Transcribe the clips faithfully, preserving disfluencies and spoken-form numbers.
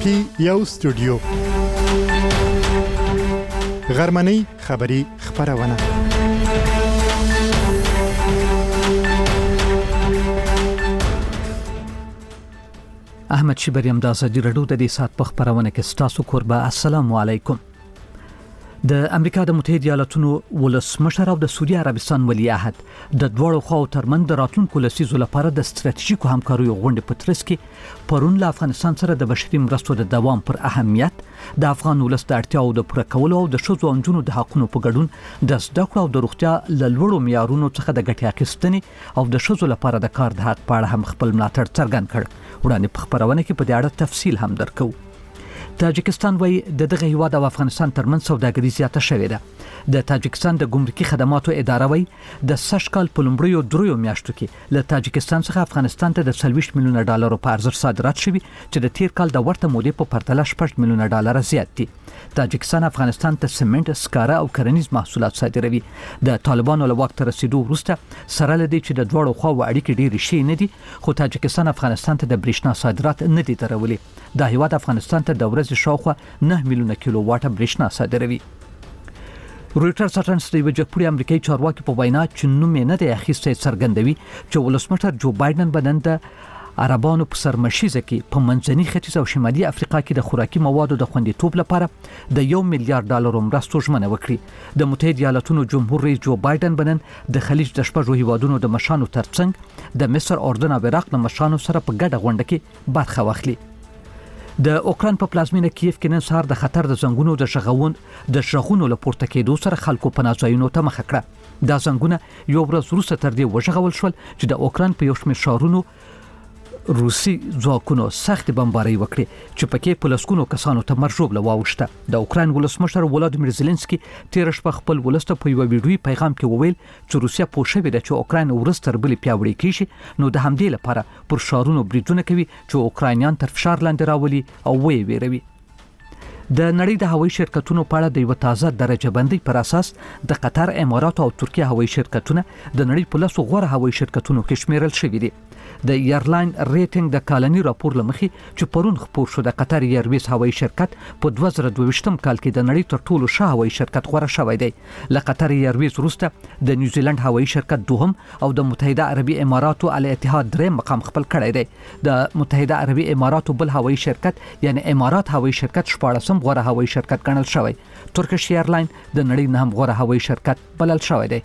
کې یو استودیو غرمنۍ خبری خبرونه احمد شبریم د ازادي رادیو د دې سات په خبرونه کې ستاسو قربا. السلام علیکم. د امریکا د متحده ایالاتونو ولسمشر او د سعودي عربستان ولی عهد د دوړو خو ترمن د راتلونکو لسیزو لپاره د ستراتیژیکو همکاریو غونډې په ترڅ کې پرون له افغانستان سره د بشري مرستو د دوام پر اهمیت، د افغان ولس د اړتیاو د پوره کولو او د ښځو او نجونو د حقوقو په ګډون د زده کړو او د روغتیا له لوړو معیارونو څخه د ګټې اخیستنې او د ښځو لپاره د کار د حق په اړه هم خپل ملاتړ څرګند کړ. وړاندې په خبرونه کې په دې اړه تفصیل هم درکو. تاجکستان وایي د دغه هیواد او افغانستان ترمنځ سوداګري زیاته شوې ده. د تاجکستان د ګمرکي خدماتو اداره وایي د سږ کال په لومړیو دریو میاشتو کې له تاجکستان څخه افغانستان ته د څلوېښت میلیونه ډالرو په ارزښت صادرات شوي چې د تیر کال د ورته مودې په پرتله شپږ میلیونه ډالر زیات دي. تاجکستان افغانستان ته سمنټ، سکاره او کرنیز محصولات صادروي. د طالبانو له واک ته رسیدو وروسته سره لدی چې د دوړو خواو اړیکې ډېرې شي نه دي، خو تاجکستان افغانستان ته د برېښنا صادرات نه دي درولي. د هیواد افغانستان ته د ورځې شاوخوا نه میلیونه کیلو واټه برېښنا صادروي. رویټرز اژانس د یو جګپوړي امریکایي چارواکي په وینا چې نوم نه دی اخیستی څرګندوي چې ولسمشر جو بایدن بدن د عربانو په سرمشیزه کې په منځني ختیځ او شمالي افریقا کې د خوراکي موادو د خوندیتوب لپاره د یو میلیارډ ډالرو مرستو ژمنه وکړي. د متحده ایالاتونو جمهور رئیس جو بایدن بدن د خلیج د شپږو هیوادونو د مشرانو ترڅنګ د مصر، اردن او عراق د مشرانو سره په ګډه غونډه کې برخه واخلي. د اوکران په پلازمینه کیف کې نن سهار د خطر د زنګونو د شغون د شغونو لپورته کېدو سره خلکو په نازایونو ته مخ کړه. دا زنګونه یو ورځ وروسته تر دې وژغول شول چې د اوکران په یو شمېر ښارونو روسي ځواکونو سخت بمباري وکړي چې پکې په لسګونو کسانو ته مرګ ژوبله واوښته. د اوکران ولسمشر ولادیمیر زيلنسکي تیر شپه خپل ولسته په یو ویډیوي پیغام کې وویل چې روسیا په شوې ده چې اوکران ورس تر بلې پیاوړی کیږي، نو د همدې لپاره پر شارونو بریدونه کوي چې اوکرانیان تر فشار لاندې راولي او وی ویروي. د نړۍ د هوایي شرکتونو په اړه د یو تازه درجه بندي پر اساس د قطر، امارات او ترکیه هوایي شرکتونه د نړۍ په لسو غوره هوایي شرکتونو کې شمیرل شوي دي. د ایرلاین ریټینګ د کالنی راپور لمخې چې پرون خپور شو د قطر ایرویز هوایي شرکت په دوه زره دوه ویشتم کال کې د نړۍ تر ټولو ښه هوایي شرکت غوره شوی دی. له قطر ایرویز وروسته د نیوزیلند هوایي شرکت دوهم او د متحده عربي اماراتو الاتحاد دریم مقام خپل کړی دی. د متحده عربي اماراتو بل هوایي شرکت یعنی امارات هوایي شرکت شپاړسم غوره هوایي شرکت ګڼل شوی. ترکش ایرلاین د نړۍ نهم غوره هوایي شرکت بلل شوی دی.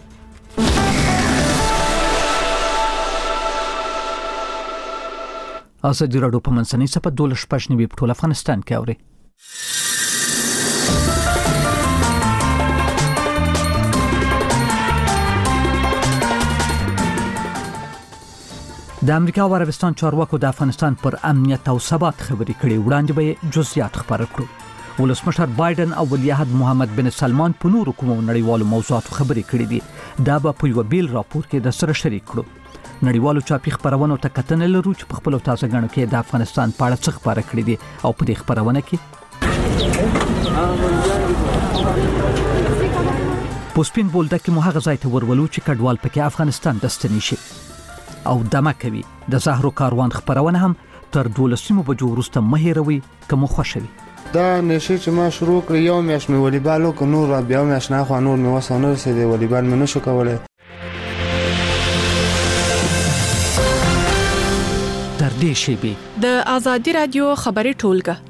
ازادي رادیو په منځنۍ صفحه دولس شپږ نوي په ټول افغانستان کې اوري. د امریکا او عربستان چارواکو د افغانستان پر امنیت او ثبات خبرې کړې. وړاندې به جزئیات خبر کړو. ولسمشر بایدن او ولی عهد محمد بن سلمان په نورو کومو نړیوالو موضوعاتو خبرې کړې دي. دا به په یو بیل راپور کې د سره شریک کړو. نړیوالو چاپی خبرونو ته کتنه لرو چې په خپل تازه غنو کې د افغانستان په اړه څه خبره کړې دي او په دې خبرونه کې پوسپین بولده کې مو هغه ځای ته ورولو چې کډوال پکې افغانستان دستنی شي او دمه کوي. د زهرو کاروان خبرونه هم تر دولسمو بجو وروسته مهیروي کوم خوشوي. دا نشي چې ما شروع کړ یو میاشت مې والیبال وکړ، نور بیا میاشت نه خو نور مې وسونه رسېدې، والیبال مې نشو کولای. د ازادي رادیو خبري ټولګه.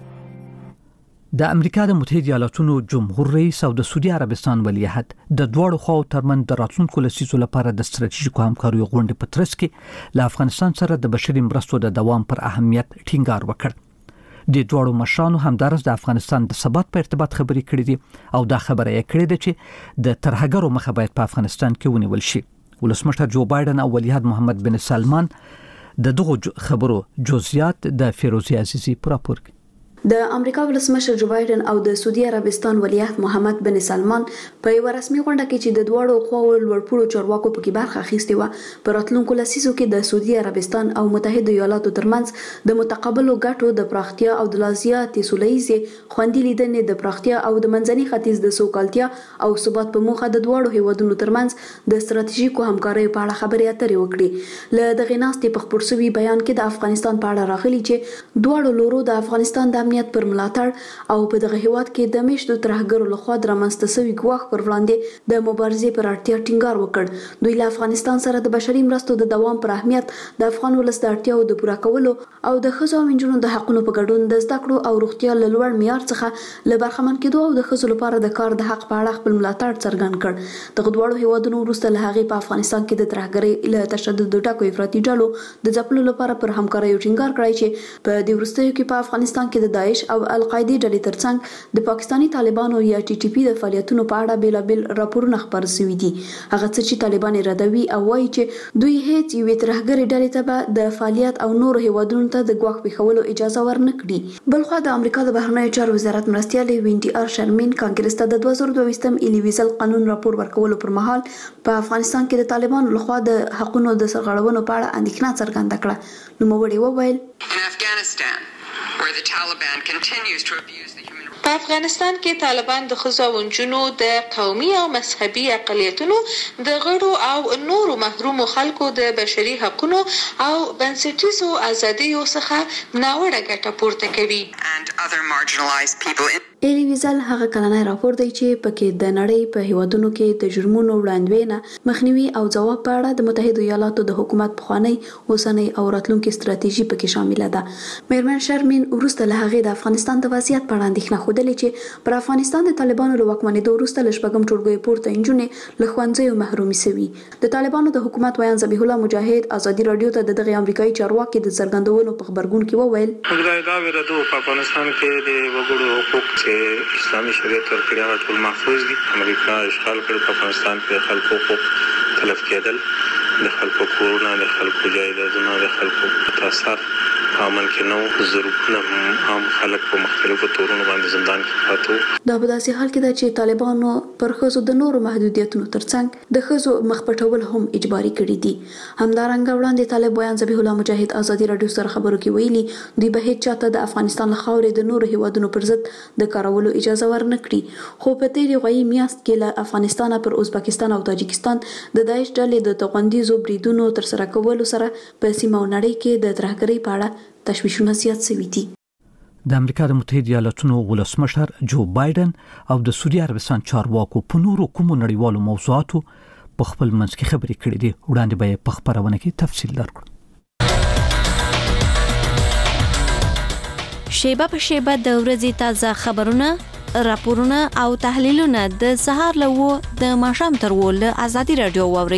د امریکا د متحده ایالاتونو جمهور رئیس او د سعودي عربستان ولی عهد د دوړو خواو ترمن د راتلونکو لسیزو لپاره د ستراتیژیکو همکاریو غونډې په ترڅ کې له افغانستان سره د بشري مرستو د دوام پر اهمیت ټینګار وکړ. د دوړو مشرانو همدارس د افغانستان د ثبات په ارتباط خبرې کړې دي او دا خبره یې کړې ده چې د ترهګرو مخه باید په افغانستان کې ونیول شي. ولسمشر جو بایدن او ولی عهد محمد بن سلمان د دغه خبرو جزئیات د فیروزی عزیزی پر راپور کې. د امریکا ولسمشر جو بایدن او د سعودي عربستان ولیعهد محمد بن سلمان په یو رسمي غونډه کې چې د دواړو خواو لوړپوړو چارواکو پکې برخه اخیستې و په راتلونکو لسیزو کې د سعودي عربستان او متحده ایالاتو ترمنځ د متقابلو ګټو د پراختیا او د لازیاتي سولهییزې خوندي لیدنې د پراختیا او د منځني ختیځ د سوکالتیا او ثبات په موخه د دواړو هیوادونو ترمنځ د ستراتیژیکو همکارۍ په اړه خبرې اترې وکړي. له دغې ناستې په خپور شوي بیان کې د افغانستان په اړه راغلي چې دواړو لورو د افغانستان د امنیت پر ملاتړ او په دغه هیواد کې د میشتو ترهګرو لخوا د رامنځته شوي ګواښ پر وړاندې د مبارزې پر اړتیا ټینګار وکړ. دوی له افغانستان سره د بشري مرستو د دوام پر اهمیت، د افغان ولس د اړتیاو د پوره کولو او د ښځو او نجونو د حقونو په ګډون د زده کړو او روغتیا له لوړ معیار څخه له برخمن کېدو او د ښځو لپاره د کار د حق په اړه خپل ملاتړ څرګند کړ. دغه دواړو هیوادونو وروسته له هغې په افغانستان کې د ترهګرۍ له تشدد ډکو افراطي ډلو د ځپلو لپاره پر همکاریو ټینګار کړی چې په دې وروستیو کې په افغانستان کې د داعش او القاعدې ډلې ترڅنګ د پاکستاني طالبانو یا ټي ټي پی د فعالیتونو په اړه بیلابیل راپورونه خپاره شوي دي. هغه څه چې طالبان ردوي او وایي چې دوی هیڅ یوې ترهګرې ډلې ته به د فعالیت او نورو هیوادونو ته د ګواښ پېښولو اجازه ورنکړي. بلخوا د امریکا د بهرنیو چارو وزارت مرستیالې وینډي آر شرمین کانګرس ته د دوه زره دوه ویشتم ایلیویزل قانون راپور ورکولو پر مهال په افغانستان کې د طالبانو لخوا د حقونو د سرغړونو په اړه اندېښنه څرګنده کړه. نوموړي وویل په افغانستان کې طالبان د ښځو او نجونو د قومي او مذهبي اقلیتونو د غړو او نورو محرومو خلکو د بشري حقونو او بنسټیزو ازادیو څخه ناوړه ګټه پورته کوي. ایلیویزل هغه کلنی راپور دی چې پکې د نړۍ په هیوادونو کې د جرمونو وړاندوینه، مخنیوي او ځواب په اړه د متحده ایالاتو د حکومت پخوانی، اوسنۍ او راتلونکي ستراتیژي پکې شامله ده. میرمن شرمین وروسته له هغې د افغانستان د وضعیت په اړه اندېښنه ښودلې چې پر افغانستان د طالبانو له واکمنېدو وروسته له شپږم ټولګیو پورته نجونې له ښوونځیو محرومې شوي. د طالبانو د حکومت ویان ذبیح الله مجاهد ازادي راډیو ته د دغې امریکایي چارواکي د څرګندونو په خبرګون کې وویل موږ دا ویره په افغانستان کې د وګړو حقوق چې اسلامي شریعت ورکړي هغه ټول محفوظ دي. امریکا اشغال کړ په افغانستان کې خلکو حقوق تلف کېدل، د خلکو کورونه، د خلکو جایدادونه، د خلکو تاثر امن کې نو ضرورونه عام خلک په مختلفو تورونو باندې زندان کې پاتو. دا په داسې حال کې ده چې طالبانو پر ښځو د نورو محدودیتونو ترڅنګ د ښځو مخ پټول هم اجباري کړي دي. همدارنګه وړاندې طالب ویان ذبیح الله مجاهد ازادي راډیو سره خبرو کې ویلي دوی به هیڅ چاته د افغانستان له خاورې د نورو هیوادونو پر ضد د کارولو اجازه ورنکړي. خو په تېرې غوایي میاشت کې له افغانستان پر ازبکستان او تاجکستان د داعش ډلې د توغندیزو بریدونو ترسره کولو سره په سیمه او نړۍ کې د ترهګرۍ په اړه تشویشونه زیات شوي دي. د امریکا د متحده ایالاتونو ولسمشر جو بایدن او د سعودي عربستان چارواکو په نورو کومو نړیوالو موضوعاتو په خپل منځ کې خبرې کړې دي. وړاندې به یې په خبرونه کې تفصیل درکړو. شیبه په شیبه د ورځې تازه خبرونه، راپورونه او تحلیلونه د سهار له و د ماښام تر و له ازادي راډیو واوري.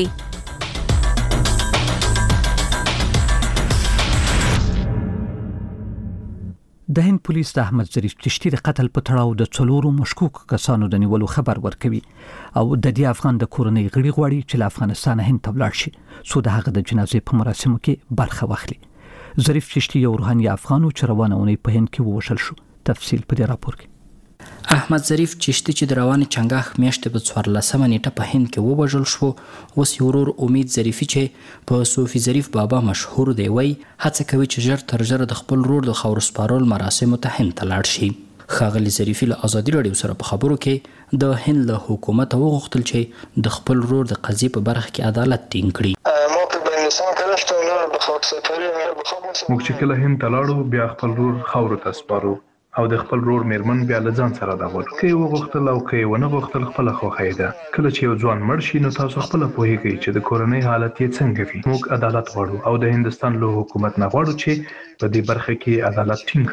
د هند پولیس د احمد ظریف چشتي د قتل په تړاو د څلورو مشکوک کسانو د نیولو خبر ورکوي او د دې افغان د کورنۍ غړي غواړي چې له افغانستان هند ته ولاړ شي څو د هغه د جنازې په مراسمو کې برخه واخلي. ظریف چشتي یو روحاني افغان چې روانه اونۍ په هند کې ووژل شو. تفصیل په دې راپور کې. احمد ظریف چشتي چې د رواني چنګاښ میاشتې په څوارلسمه نیټه په هند کې ووژل شو، اوس یې ورور امید ظریفي چې په صوفي ظریف بابا مشهور دی وایي هڅه کوي چې ژر تر ژره د خپل ورور د خاورو سپارل مراسمو ته هند ته لاړ شي. ښاغلي ظریفي له ازادي راډیو سره په خبرو کې د هند له حکومته وغوښتل چې د خپل ورور د قضیې په برخه کې عدالت ټینګ کړي. موږ چې کله هند ته لاړو بیا خپل ورور خاورو ته سپارو او د خپل ورور میرمن بیا له ځان سره راغلو. که یې وغوښتل او که یې ونه غوښتل خپله خوښه یې ده. کله چې یو ځوان مړ شي نو تاسو خپله پوهیږئ چې د کورنۍ حالت یې څنګه وي. موږ عدالت غواړو او د هندستان له حکومت نه غواړو چې په دې برخه کې عدالت ټینګ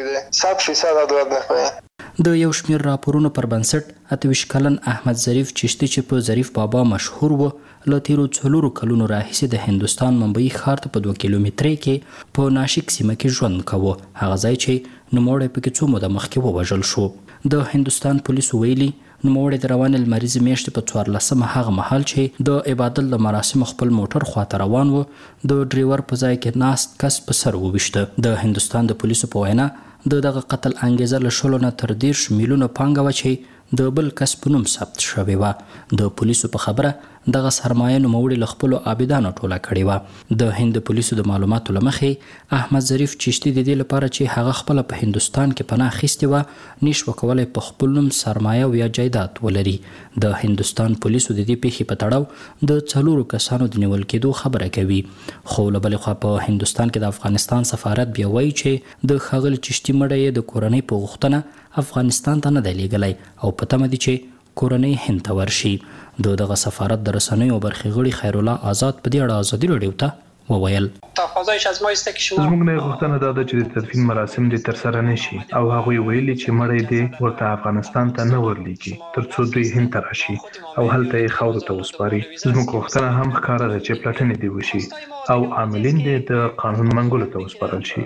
کړي. د یو شمېر راپورونو پر بنسټ اته ویشت کلن احمد ظریف چشتي چې په ظریف بابا مشهور و له تیرو څلورو کلونو راهیسې د هندوستان ممبئی ښار ته په دوه کیلومترۍ کې په ناشک سیمه کې ژوند کاوه. هغه ځای چې نوموړی پکې څو موده مخکې ووژل شو. د هندوستان پولیسو ویلي نوموړی د روانې لمریزې میاشتې په څوارلسمه هغه مهال چې د عبادت د مراسمو خپل موټر خواته روان و د ډریور په ځای کې ناست کس په سر وویشته. د هندوستان د پولیسو په وینا د دغه قتل انګیزه له شلو نه تر دېرش میلیونه پانګه وه چې د بل کس په نوم ثبت شوې وه. د پولیسو په خبره دغه سرمایه نوموړي له خپلو عابدانو ټوله کړې وه. د هند پولیسو د معلوماتو له مخې احمد ظریف چشتي د دې لپاره چې هغه خپله په هندوستان کې پناه اخیستې وه نشوه کولی په خپل نوم سرمایه او یا جایداد ولري. د هندوستان پولیسو د دې پیښې په تړاو د څلورو کسانو د نیول کېدو خبره کوي. خو له بلې خوا په هندوستان کې د افغانستان سفارت بیا وایي چې د ښاغلي چشتي مړی یې د کورنۍ په غوښتنه افغانستان ته نه دی لیږلی او په تمه دي چې کورنۍ هند ته ورشي. د دغه سفارت د رسنیو برخې غړي خیر الله آزاد په دې اړه ازادي راډیو ته وویل زموږ نه غوښتنه دا ده چې د تدفین مراسم دې ترسره نشي او هغوی ویلي چې مړی دې ورته افغانستان ته نه ورلیږي تر څو دوی هند ته راشي او هلته یې خاورو ته وسپاري. زموږ غوښتنه هم ښکاره ده چې پلټنې دې وشي او عاملین دې د قانون منګولو ته وسپارل شي.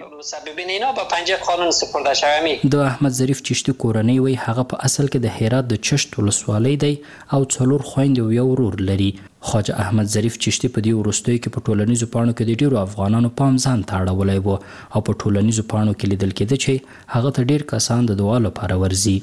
د احمد ظریف چشتي کورنۍ وایي هغه په اصل کې د هرات د چشت ولسوالۍ دی او څلور خویندې او یو ورور لري. خواجه احمد ظریف چشتي په دې وروستیو کې په ټولنیزو پاڼو کې د ډیرو افغانانو پام ځان ته اړولی و او په ټولنیزو پاڼو کې لیدل کېده چې هغه ته ډیر کسان د دعا لپاره ورځي.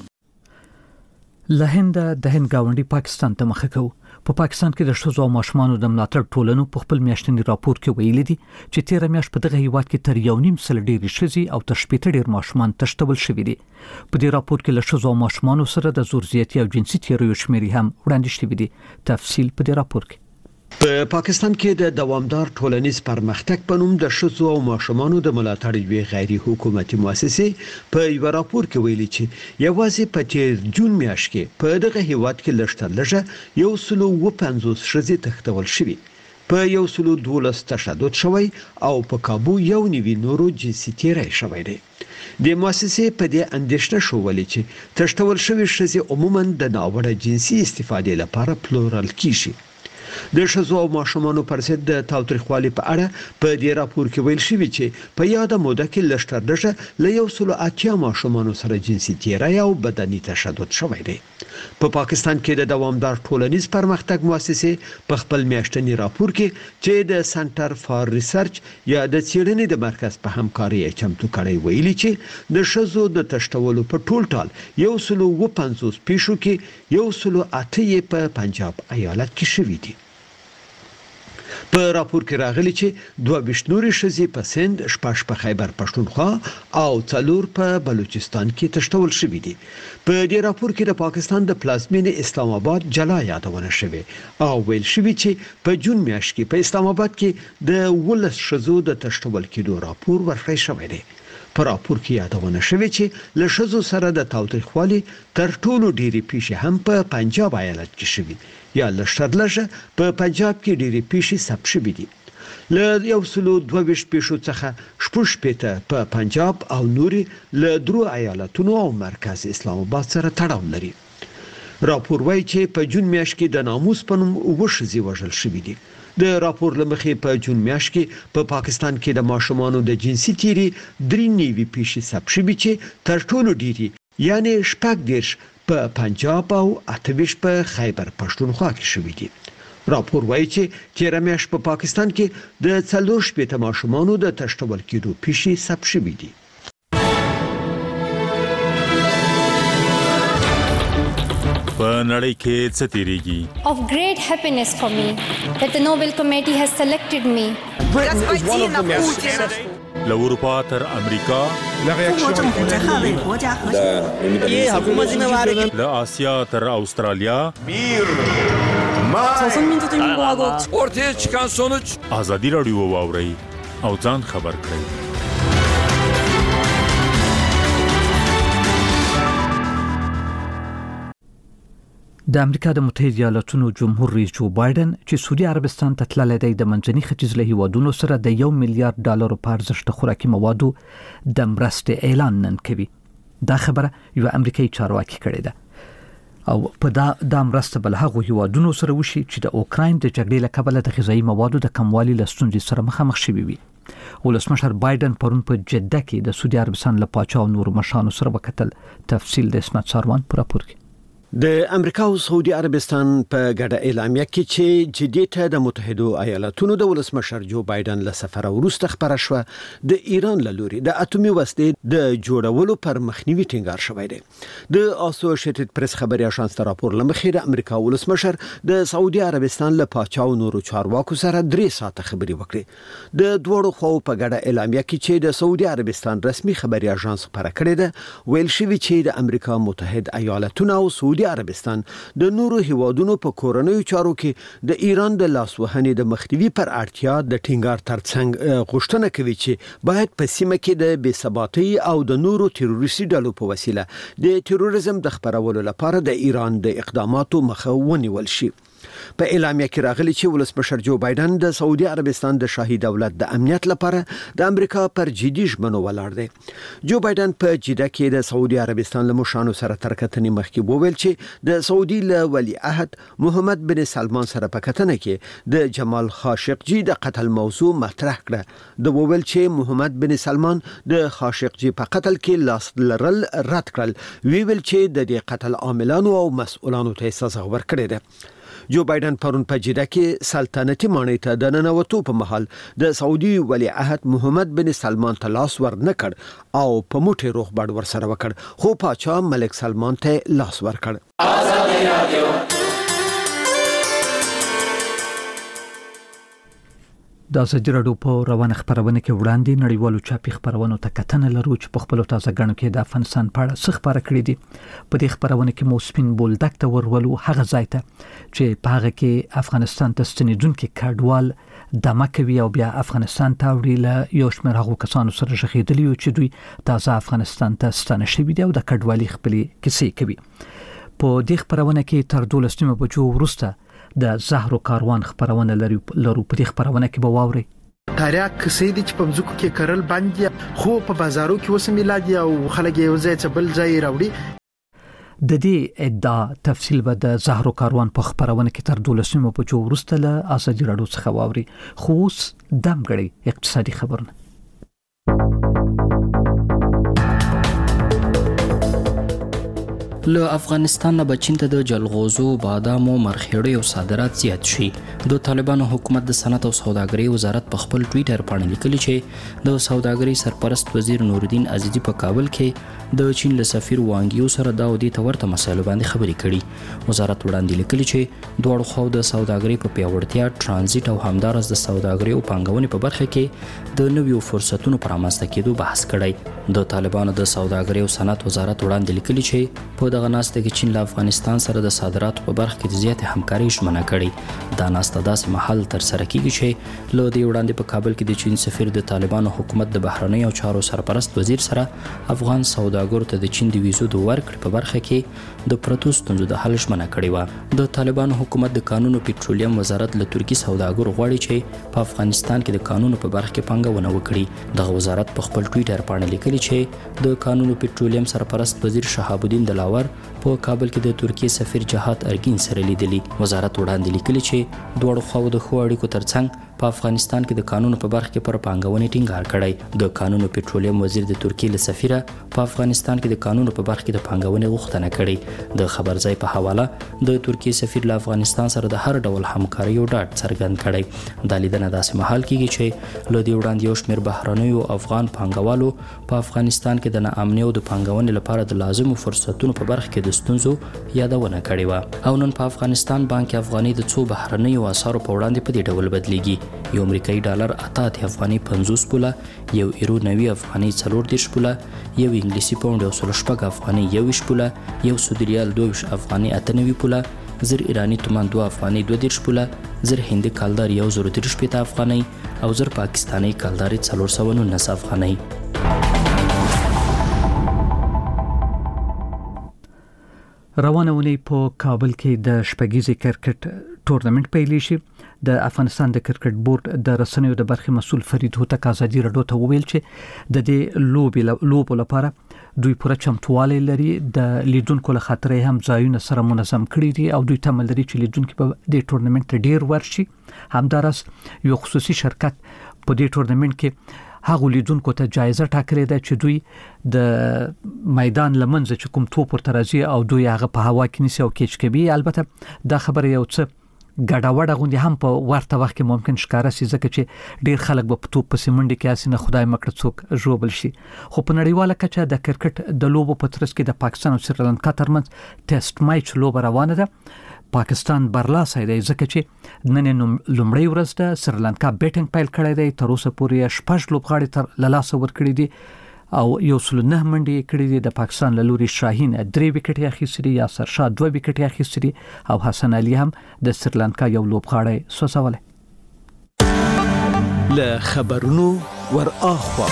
له هنده د هند ګاونډي پاکستان ته مخه کوو. په پاکستان کې د ښځو او ماشومانو د ملاتړ ټولنو په خپل میاشتني راپور کې ویلي دي چې تیره میاشت په دغه هیواد کې تر یو نیم سل ډېرې ښځې او تر شپېته ډېر ماشومان تښتول شوي دي. په دې راپور کې له ښځو او ماشومانو سره د زور زیاتي او جنسي تیریو شمیرې هم وړاندې شوي دي. تفصیل په دې راپور کې. په پاکستان کې د دوامدار ټولنیز پرمختګ په نوم د ښځو او ماشومانو د ملاتړ یوې غیر حکومتي مؤسسې په یو راپور کې ویلي چې یوازې په تیر جون میاشت کې په دغه هیواد کې لږتر لږه یو سل او پنځوس ښځې تښتول شوي، په یو سل او دولس تشدد شوی او په کابو یو نوي نورو جنسي تیری شوی دی. د مؤسسې په دې اندېښنه شولې چې تښتول شوي ښځې عموما د ناوړه جنسي استفادې لپاره پلورل کیږي. د ښځو او ماشومانو پر ضد د تاوتریخوالي په اړه په دې راپور کې ویل شوي چې په یاده موده کې لږتر لږه له یو سل اتیا ماشومانو سره جنسي تیری او بدني تشدد شوی دی. په پاکستان کې د دوامدار ټولنیز پرمختګ مؤسسې په خپل میاشتني راپور کې چې د سنټر فار ریسرچ یا د څېړنې د مرکز په همکارۍ چمتو کړی ویلي چې د ښځو د تښتولو په ټول ټال یو سل او پنځوس پیښو کې یو سل اته یې په پنجاب ایالت کې شوي دي. په راپور کې راغلي چې دوه ویشت نورې ښځې په سند، شپږ په خیبر پښتونخوا او څلور په بلوچستان کې تښتول شوي دي. په دې راپور کې د پاکستان د پلازمینې اسلام آباد جلا یادونه شوې او ویل شوي چې په جون میاشت کې په اسلام آباد کې د ولس ښځو د تښتول کېدو راپور ورکړی شوی دی. په راپور کې یادونه شوې چې له ښځو سره د تاوتریخوالي تر ټولو ډېرې پیښې هم په پنجاب ایالت کې شوي یا لږتر لږه په پنجاب کې ډېرې پیښې ثبت شوي دي. له یو سل او دوه ویشت پیښو څخه شپږ شپېته په پنجاب او نورې له درو ایالتونو او مرکز اسلام آباد سره تړاو لري. راپور وایي چې په جون میاشت کې د ناموس په نوم اووه ښځې وژل شوي دي. د راپور له مخې په جون میاشت کې په پاکستان کې د ماشومانو د جنسي تیري درې نوي پیښې ثبت شوي چې تر ټولو ډېرې یعنی شپږ دېرش په پنجاب او اته ویشت په خیبر پښتونخوا کې شوي دي. راپور وایي چې تیره میاشت په پاکستان کې د څلور شپېته ماشومانو د تښتول کېدو پیښې ثبت شوي دي. په نړۍ کې څه تیریږي؟ Of great happiness for me that the Nobel Committee has selected me. Britain is one of the most successful. له اروپا تر امریکا، له آسیا تر استرالیا، ortaya çıkan sonuç ازادي راډیو واورئ او ځان خبر کړئ. د امریکا د متحده ایالاتونو جمهور رئیس جو بایدن چې سعودي عربستان ته تللی دی د منځني ختیځ له هیوادونو سره د یو میلیارډ ډالرو په ارزښت د خوراکي موادو د مرستې اعلان نن کوي. دا خبره یو امریکایي چارواکي کړې ده او په دا د مرسته بل هغه هیوادونو سره وشي چې د اوکراین د جګړې له کبله د غذایي موادو د کموالي له ستونزې سره مخامخ شوي وي. ولسمشر بایدن پرون په جده کې د سعودي عربستان له پاچا او نور مشرانو سره وکتل. تفصیل د اسمت ساروان پر راپور کې. د امریکا او سعودي عربستان په ګډه اعلامیه کې چې جدي ته د متحده ایالاتونو د ولسمشر جو بایدن له سفر وروسته خبره شوه د ایران له لوري د اټومي وسلې د جوړولو پر مخنیوي ټینګار شوی دی. د اسوسییټډ پریس خبري اژانس راپور لمخې د امریکا ولسمشر د سعودي عربستان له پاچاو نورو چارواکو سره درې ساعته خبري وکړي. د دوړو خو په ګډه اعلامیه کې چې د سعودي عربستان رسمي خبري اژانس خبره کړې ده ویل شوی چې د امریکا متحده ایالاتونو او سعودي عربستان د نورو هیوادونو په کورنیو چارو کې د ایران د لاسوهنې د مخنیوي پر اړتیا د ټینګار ترڅنګ غوښتنه کوي چې باید په سیمه کې د بې ثباتۍ او د نورو تروریستي ډلو په وسیله د تروریزم د خپرولو لپاره د ایران د اقداماتو مخه ونیول شي. په اعلامیه کې راغلي چې ولسمشر جو بایدن د سعودي عربستان د شاهي دولت د امنیت لپاره د امریکا پر جدي ژمنو ولاړ دی. جو بایدن په جده کې د سعودي عربستان له مشرانو سره تر کتنې مخکې وویل چې د سعودي له ولی عهد محمد بن سلمان سره په کتنه کې د جمال خاشقجي د قتل موضوع مطرح کړه. د وویل چې محمد بن سلمان د خاشقجي په قتل کې لاس لرل رد کړل. ویل چې د دې قتل عاملانو او مسؤلانو ته سزا ورکړې ده. جو بایدن پرون په جده کې سلطنتي ماڼۍ ته د ننوتو په مهال د سعودي ولی عهد محمد بن سلمان ته لاس ور نه کړ او په موټي روغبړ ور سره وکړ خو پاچا ملک سلمان ته لاس ور کړ. آزادي رادیو د ازادي راډیو په روانه خبرونه کې وړاندې نړیوالو چاپي خبرونو ته کتنه لرو چې په خپل تازه غنو کې د افغانستان په اړه څه خبره کړې دي. په دې خبرونه کې موسپین بولدک ته ورولو هغه ځای ته چې په هغه کې افغانستان ته ستنیدونکو کډوال دمه کوي او بیا افغانستان ته وړي له یو شمېر هغو کسانو سره ژغېدلي یو چې دوی تازه افغانستان ته ستانه شوي دي او د کډوالۍ خپلې کیسې کوي. په دې خبرونه کې تر دولس نیمه بجو وروسته د زهرو کاروان خبرونه لري لرو په دې خبرونه کې به واوري. تاریخ کسې دي چې په مځکو کې کرل باندې خو په بازارو کې وسه میلاد او خلک یو ځای ته بل ځای راوړي. د دې ادعا تفصیل به د زهرو کاروان په خبرونه کې تر دولس نیمه بجو وروسته له ازادي راډیو څخه واوري. خو اوس دم غړي اقتصادي خبرونه. له افغانستان نه بچین ته د جلغوزو، بادامو، مرخیړیو صادرات زیات شي. د طالبانو حکومت د صنعت او سوداګرۍ وزارت په خپل ټوئیټر باندې لیکلي چې د سوداګرۍ سرپرست وزیر نوردین عزیزی په کابل کې د چین له سفیر وانګیو سره د اودي تورته مسایلو باندې خبرې کړي. وزارت وړاندې لیکلي چې دوه خو د سوداګرۍ په پیاوړتیا، ترانزیت او همدارس د سوداګرۍ او پانګونې په برخه کې د نویو فرصتونو پر رامنځته کېدو بحث کړی. د طالبانو د سوداګرۍ او صنعت وزارت وړاندې لیکلي چې په دغه ناسته کې چین له افغانستان سره د صادراتو په برخه کې زیات همکاري ژمنه کړې. دا ناسته داسې مهال تر سره کیږي چې له دې وړاندې په کابل کې د چین سفیر د طالبانو حکومت د بهرنیو چارو سرپرست وزیر سره افغان سوداګرو ته د چین د ویزو د ورکړې په برخه کې د پرتو ستونزو د حل ژمنه کړې و. د طالبانو حکومت د قانون او پټرولیم وزارت له ترکی سوداګرو غواړي چې په افغانستان کې د قانون په برخه کې پانګونه وکړي. دغه وزارت په خپل ټوئیټر باندې لیکلي چې د قانون او پټرولیم سرپرست وزیر شهاب الدین دلاور په کابل کې د ترکیه سفیر جهاد ارګین سره لیدلی. وزارت وړاندې لیکلي چې دوه خو د خو اړیکو ترڅنګ په افغانستان کې د قانون په برخه کې پر پانګونې ټینګار کړی. د قانون او پټرولیم وزیر د ترکیه له سفیره په افغانستان کې د قانون په برخه کې د پانګونې غوښتنه کړې. د خبر ځای په حواله د ترکیه سفیر له افغانستان سره د هر ډول همکاري او ډاډ څرګند کړی. د لیدنه داسې مهال کېږي چې له دې وړاندې یو شمېر بهرنیو افغان پانګوالو په افغانستان کې د ناامنۍ او د پانګونې لپاره د لازمو فرصتونو په برخه کې د ستونزو یادونه کړې و. او نن په افغانستان بانک افغاني د څو بهرنیو اسعارو په وړاندې په دې ډول بدلیږي. یو امریکایي ډالر اته افغاني پنځوس پوله، یو یورو نوي افغاني څلور دېرش پوله، یو انګلیسي پاونډ یو سل شپږ افغاني یوویشت پوله، یو سعودي ریال دوه ویشت افغاني اته نوي پوله، زر ایرانی تومان دوه افغاني دوه دېرش پوله، زر هندي کالدار یو زر دېرش پېته افغاني او زر پاکستاني کالدار څلور سوه نولس افغاني. روانه ونی په کابل کې د شپږیزې کرکټ ټورنمنت پیل شي. د افغانستان د کرکټ بورډ د رسنیو د برخې مسول فرید هوتک ازادي راډیو ته وویل چې د دې لوبې لوبو لپاره دوی پوره چمتوالی لري. د لیدونکو له خاطرې هم ځایونه سره منظم کړي دي او دوی تمه لري چې لیدونکو په دې ټورنمنت ډیر ورشي. همدارس یو خصوصي شرکت په دې ټورنمنت کې هغه لیدونکو ته جایزه ټاکلې ده چې دوی د میدان لمنځه چې کوم توپ ورته راځي او دوی هغه په هوا کې نیسي او کیچ کوي. البته دا خبره یو څه ګډوډه غوندي هم په ورته وخت کې ممکن ښکارا سي ځکه چې ډیر خلک به په توپ په سیمنډي کې اسنه خدای مکړه څوک ژوبل شي. خو په نړیواله کچه د کرکټ د لوبو په ترڅ کې د پاکستان او سریلانکا ترمنځ ټیسټ میچ لوبه روانه ده. پاکستان برلاسه دی ځکه چې نن لومړی ورځ ده. سریلانکا بیټینګ پیل کړی دی، تر اوسه پورې شپږ لوبغاړي تر لاسه ورکړي دي او یو سل نه منډي کړي دي. د پاکستان له لوري شاهین درې وکټې اخیستي، یاسر شاه دوه وکټې اخیستي او حسن علي هم د سریلانکا یو لوبغاړی سوځولې. له خبرونو ور اخوا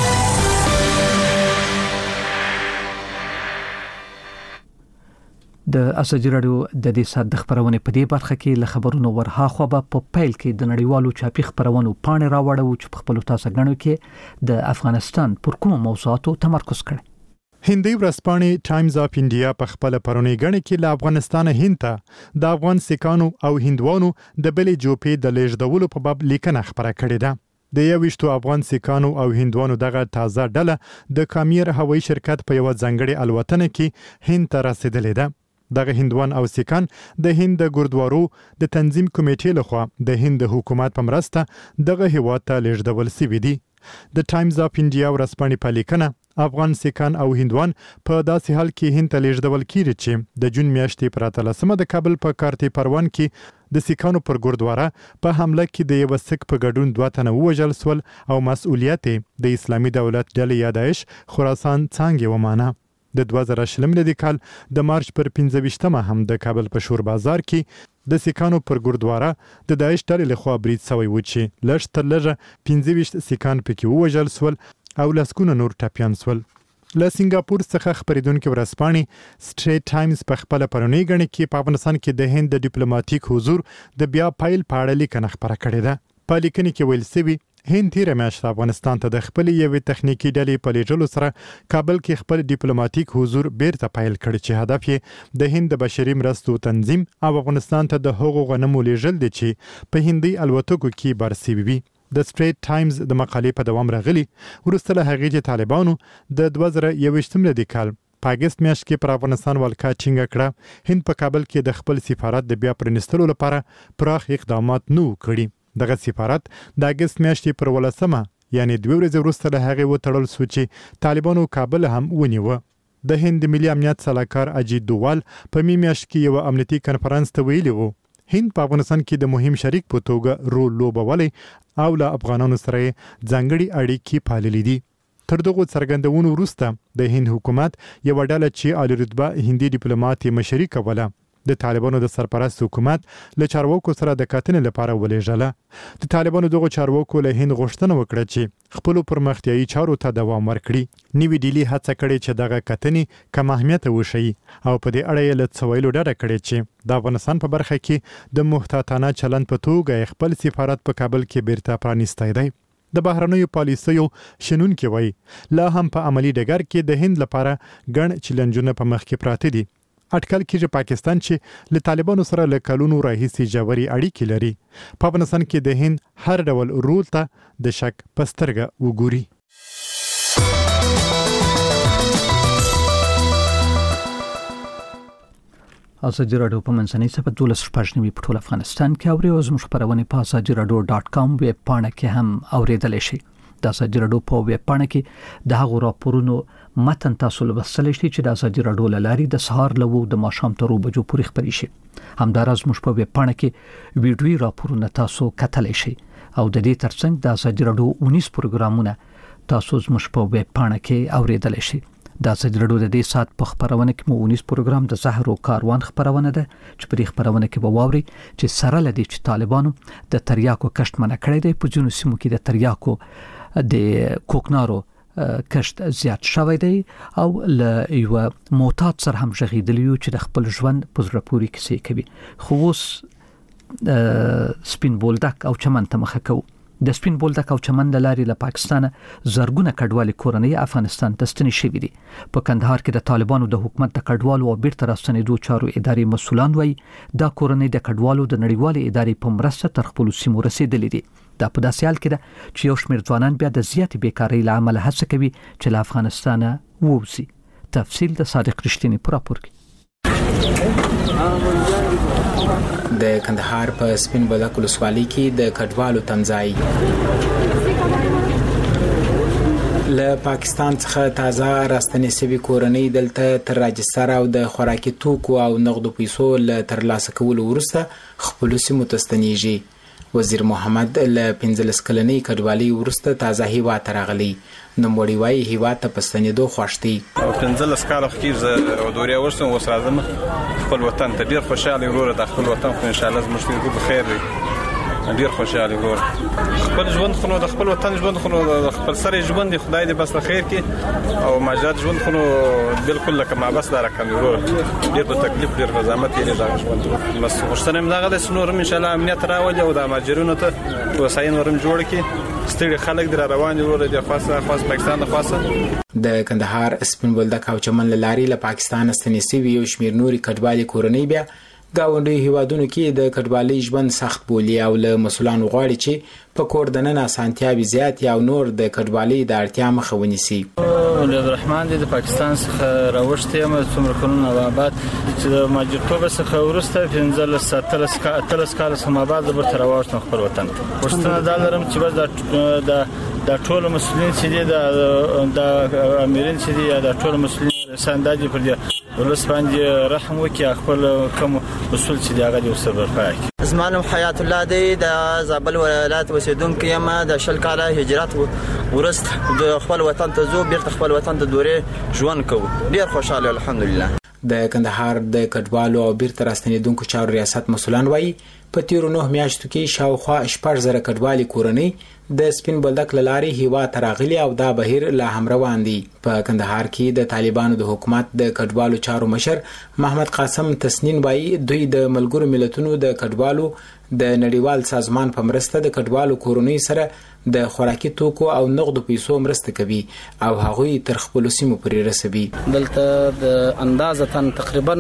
د اساجي رادیو د دې سات د خبرونه په دې برخه کې له خبرونو ورها خو به په پیل کې د نړیوالو چاپی خبرونو پاڼې راوړو چې په خپل تاسو غنو کې د افغانستان پر کومو موضوعاتو تمرکز کړي. هندي ورځپاڼې ټایمز اف انډیا په خپل پرونی غنې کې له افغانستان هند ته د افغان سیکانو او هندوانو د بلې جوپې د لیږدولو په باب لیکنه خبره کړې ده. د یوشتو افغان سیکانو او هندوانو دغه تازه ډله د کامیر هوایي شرکت په یو ځنګړي الوتنه کې هند ته رسیدلې ده. دغه هندوان او سیکان د هند د ګوردوارو د تنظیم کمیټې لخوا د هند حکومت په مرسته دغه هیواد ته لیږدول شوي دي. د ټایمز اف انډیا ورځپاڼې په لیکنه افغان سیکان او هندوان په داسې حال کې هند ته لیږدول کیږي چې د جون میاشتې پر اتلسمه د کابل په کارتي پروان کې د سیکانو پر ګوردواره په حمله کې د یو سیک په ګډون دوه تنه ووژل شول او مسؤلیت د اسلامي دولت ډلې یا داعش خراسان څانګې ومانه. د دوه زره شل ملي کال د مارچ پر پنځه ویشتمه هم د کابل په شور بازار کې د سیکانو پر ګوردواره د داعش ډلې لخوا برید شوی و چې لږ تر لږه پنځه ویشت سیکان پکې ووژل شول او لسګونه نور ټپیان شول. له سنگاپور څخه خبرېدونکو ورځپاڼې سټریټ ټایمز په خپل پرونی غنې کې په افغانستان کې د هند د ډیپلوماټیک حضور د بیا پایل په اړه لیکنه خبره کړې ده. په لیکنه کې ویل شوی هند تیر میاشت افغانستان ته د خپل یوې تخنیکی ډلې په لیږلو سره کابل کې خپل ډیپلوماټیک حضور بیرته پایل کړ چې هدف یې د هند د بشري مرستو تنظیم او افغانستان ته د هغو غنمو لیږل دي چې په هندي الوتکو کې برسېږي وي. د سټریټ ټایمز د مقالې په دوام راغلی وروسته له هغې چې طالبانو د دوه زره یوویشتم ملي کال په اګست میاشت کې پر افغانستان ولکه ټینګه کړه، هند په کابل کې د خپل سفارت د بیا پرانیستلو لپاره پراخ اقدامات نه کړي. دغه سفارت د اګست میاشتې پر ولسمه یعنی دوه ورځې وروسته له هغې وتړل شو چې طالبانو کابل هم ونیوه. د هند ملي امنیت سلاکار اجیت دووال په می میاشت کې یو امنیتي کنفرانس ته ویلي وو هند په افغانستان کې د مهم شریک په توګه رول لوبولی او له افغانانو سره ځانګړي اړیکې پاللې دي. تر دغه څرګندونو وروسته د هند حکومت یو ډله چې اعلی رتبه هندي ډیپلوماټ مشري کوله د طالبانو د سرپرست حکومت له چارواکو سره د کتنې لپاره ولېږله. د طالبانو دغه چارواکو له هند غوښتنه وکړه چې خپل پرمختیایي چارو ته دوام ورکړي. نیوی ډیلی هڅه کړې چې دغه کتنې کم اهمیته وشي او په دې اړه یې له څه ویلو ډډه کړې چې د افغانستان په برخه کې د محتاطانه چلند په توګه خپل سفارت په کابل کې بیرته پرانیستی دی. د بهرنیو پالیسیو شنونکي وایي لا هم په عملی ډګر کې د هند لپاره ګڼ چیلنجونه په مخ کې پراته دي. اټکل کېږي پاکستان چې له طالبانو سره له کلونو راهیسې ژورې اړیکې لري په افغانستان کې د هند هر ډول رول ته د شک په سترګه وګوري. اساجي رادیو په منځنۍ صفحه دولس شپږ نیمې په ټول افغانستان کې اوري او زموږ خبرونه په اساجي رادیو ډاټ کام ویب پاڼه کې هم اوریدلی شي. د اساجي رادیو په ویب پاڼه کې د هغو راپورونو متن تاسو لوستلی شئ چې د اساجي رادیو له لارې د سهار له اوو د ماښام تر اوو بجو پورې خپرې شي. همداراز موږ په ویب پاڼه کې ویډیويي راپورونه تاسو کتلی شئ او د دې ترڅنګ د اساجي رادیو اونیس پروګرامونه تاسو زموږ په ویب پاڼه کې اوریدلی شئ. د اساجي رادیو د دې سات په خبرونه کې مو اونیس پروګرام د زهر او کاروان خبرونه ده چې په دې خبرونه کې به واوري چې سره لدی چې طالبانو د تریاکو کشت منع کړی دی. په ځینو سیمو کې د تریاکو د کوکنارو کشت زیات شوی دی او له یو معتاد سره هم ژغېدلی یو چې د خپل ژوند په زړه پورې کیسې کوي. خو اوس سپین بولدک او چمن ته مخه کوو. د سپین بولدک او چمن د لارې له پاکستانه زرګونه کډوالې کورنۍ افغانستان ته ستنې شوي دي. په کندهار کې د طالبانو د حکومت د کډوالو او بیرته راستنېدو چارو ادارې مسؤلان وایي دا کورنۍ د کډوالو د نړیوالې ادارې په مرسته تر خپلو سیمو رسېدلې دي. دا په داسې حال کې ده چې یو شمېر ځوانان بیا د زیاتې بیکارۍ له امله هڅه کوي چې له افغانستانه ووځي. تفصیل د صادق رښتینی په راپور کې. د کندهار په سپین بولدک ولسوالۍ کې د کډوالو تمځای له پاکستان څخه تازه راستنې شوې کورنۍ دلته تر راجستر او د خوراکي توکو او نغدو پیسو له ترلاسه کولو وروسته خپلو سیمو ته ستنېږي. وزیر محمد له پنځلس کلنۍ کډوالۍ وروسته تازه هیواد ته راغلی. نوموړی وایي هیواد ته په ستنېدو خوښ دی. پنځلس کاله کېږي زه دوریا وروسته اوس راځم خپل وطن ته. ډېر خوشحاله یم وروره، د خپل وطن خو انشاءالله زموږ ټول په خیر دی. ډیر خوشاله ګور خپل ژوند خو د خپل وطن ژوند خو د خپل سره ژوند دی. خدای دې بس خیر کې او ماجاد ژوند خو بالکل لکه ما بس دا رقم ورو ډیر په تکلیف ډیر په زحمت یې دا ژوند بس خوشتنم دغه د سنورم ان شاء الله امنیت راولي او د ماجرونو ته وساین ورم جوړ کی ستړي خلک در روان دي ورو د خاصه خاص پاکستان د خاصه د کندهار سپین بولدک او چمن لاري له پاکستان ستنې سوي یو شمیر نوري کډوالي کورنۍ بیا گاونډي هیوادونو کې د کډوالۍ ژوند سخت بولي او له مسولانو غواړي چې په کور دننه اسانتیاوي زیات یا نور د کډوالۍ د اړتیا مخه ونیسي. عبدالرحمن د پاکستان څخه راوښتې یم څومره کلونه بعد چې د ماجرتوب څخه وروسته پنځلس اتلس اتلس کال سم بعد د برتر راوښتم خپل وطن. پښتنه دا لرم چې بس د د ټول مسلمانین چې د د امیرین چې د ټول مسلمانین سانداجي پر دې ولس باندې رحم وکي خپل کوم اصول چې دغه د وسبر پای. زمانم حیات الله دی د زابل ولایت اوسیدونکو یم. د شل کاله هجرت ورست د خپل وطن ته زو بیرته خپل وطن ته دورې ژوند کوو. ډیر خوشاله الحمدلله. د کندهار د کډوالو او بیرته راستنېدونکو چارو ریاست مسولان وایي په تیرو نه میاشتو کې شاوخوا شپږ زره کډوالي کورنۍ د سپین بولدک لاري هیوا تراغلي او دا بهیر لا هم روان دي. په کندهار کې د طالبانو د حکومت د کډوالو چارو مشر محمد قاسم تسنین وایي دوی د ملګرو ملتونو د کډوالو د نړیوال سازمان په مرسته د کډوالو کورنۍ سره د خوراکي توکو او نغدو پیسو مرسته کوي او هغوی تر خپل سیمو پورې رسوي. دلته د اندازه تقریبا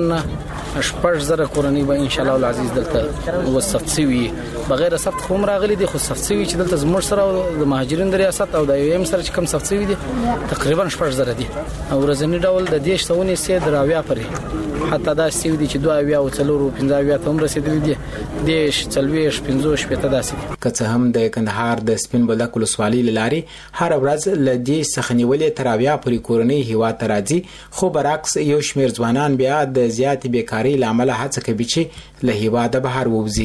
شپږ زره کورنۍ به ان شاء الله العزیز دلته وسفت سوي بغیر سفت خو راغلي دي خو سفت سوي چې دلته زموږ سره د مهاجرین د ریاست او د یو ام سره چې کم سفت سوي دي تقریبا شپږ زره دي او ورځنی ډول د دیش ثونی سي دراویا پرې حتی دا سوي دي چې دوه اویا او څلورو پنځه اویا ته هم رسیدلي دي دیش څلويش پنځوش پته داسې. که څه هم د کندهار د سپین بولدک ولسوالۍ لاري هر ورځ ل دې څخه نیولې تر اویا پورې کورنۍ هیواد ته راځي خو برعکس یو شمیر ځوانان بیا د زیاتې بیکاری لامل هڅه کوي چې له هیواده بهر ووځي.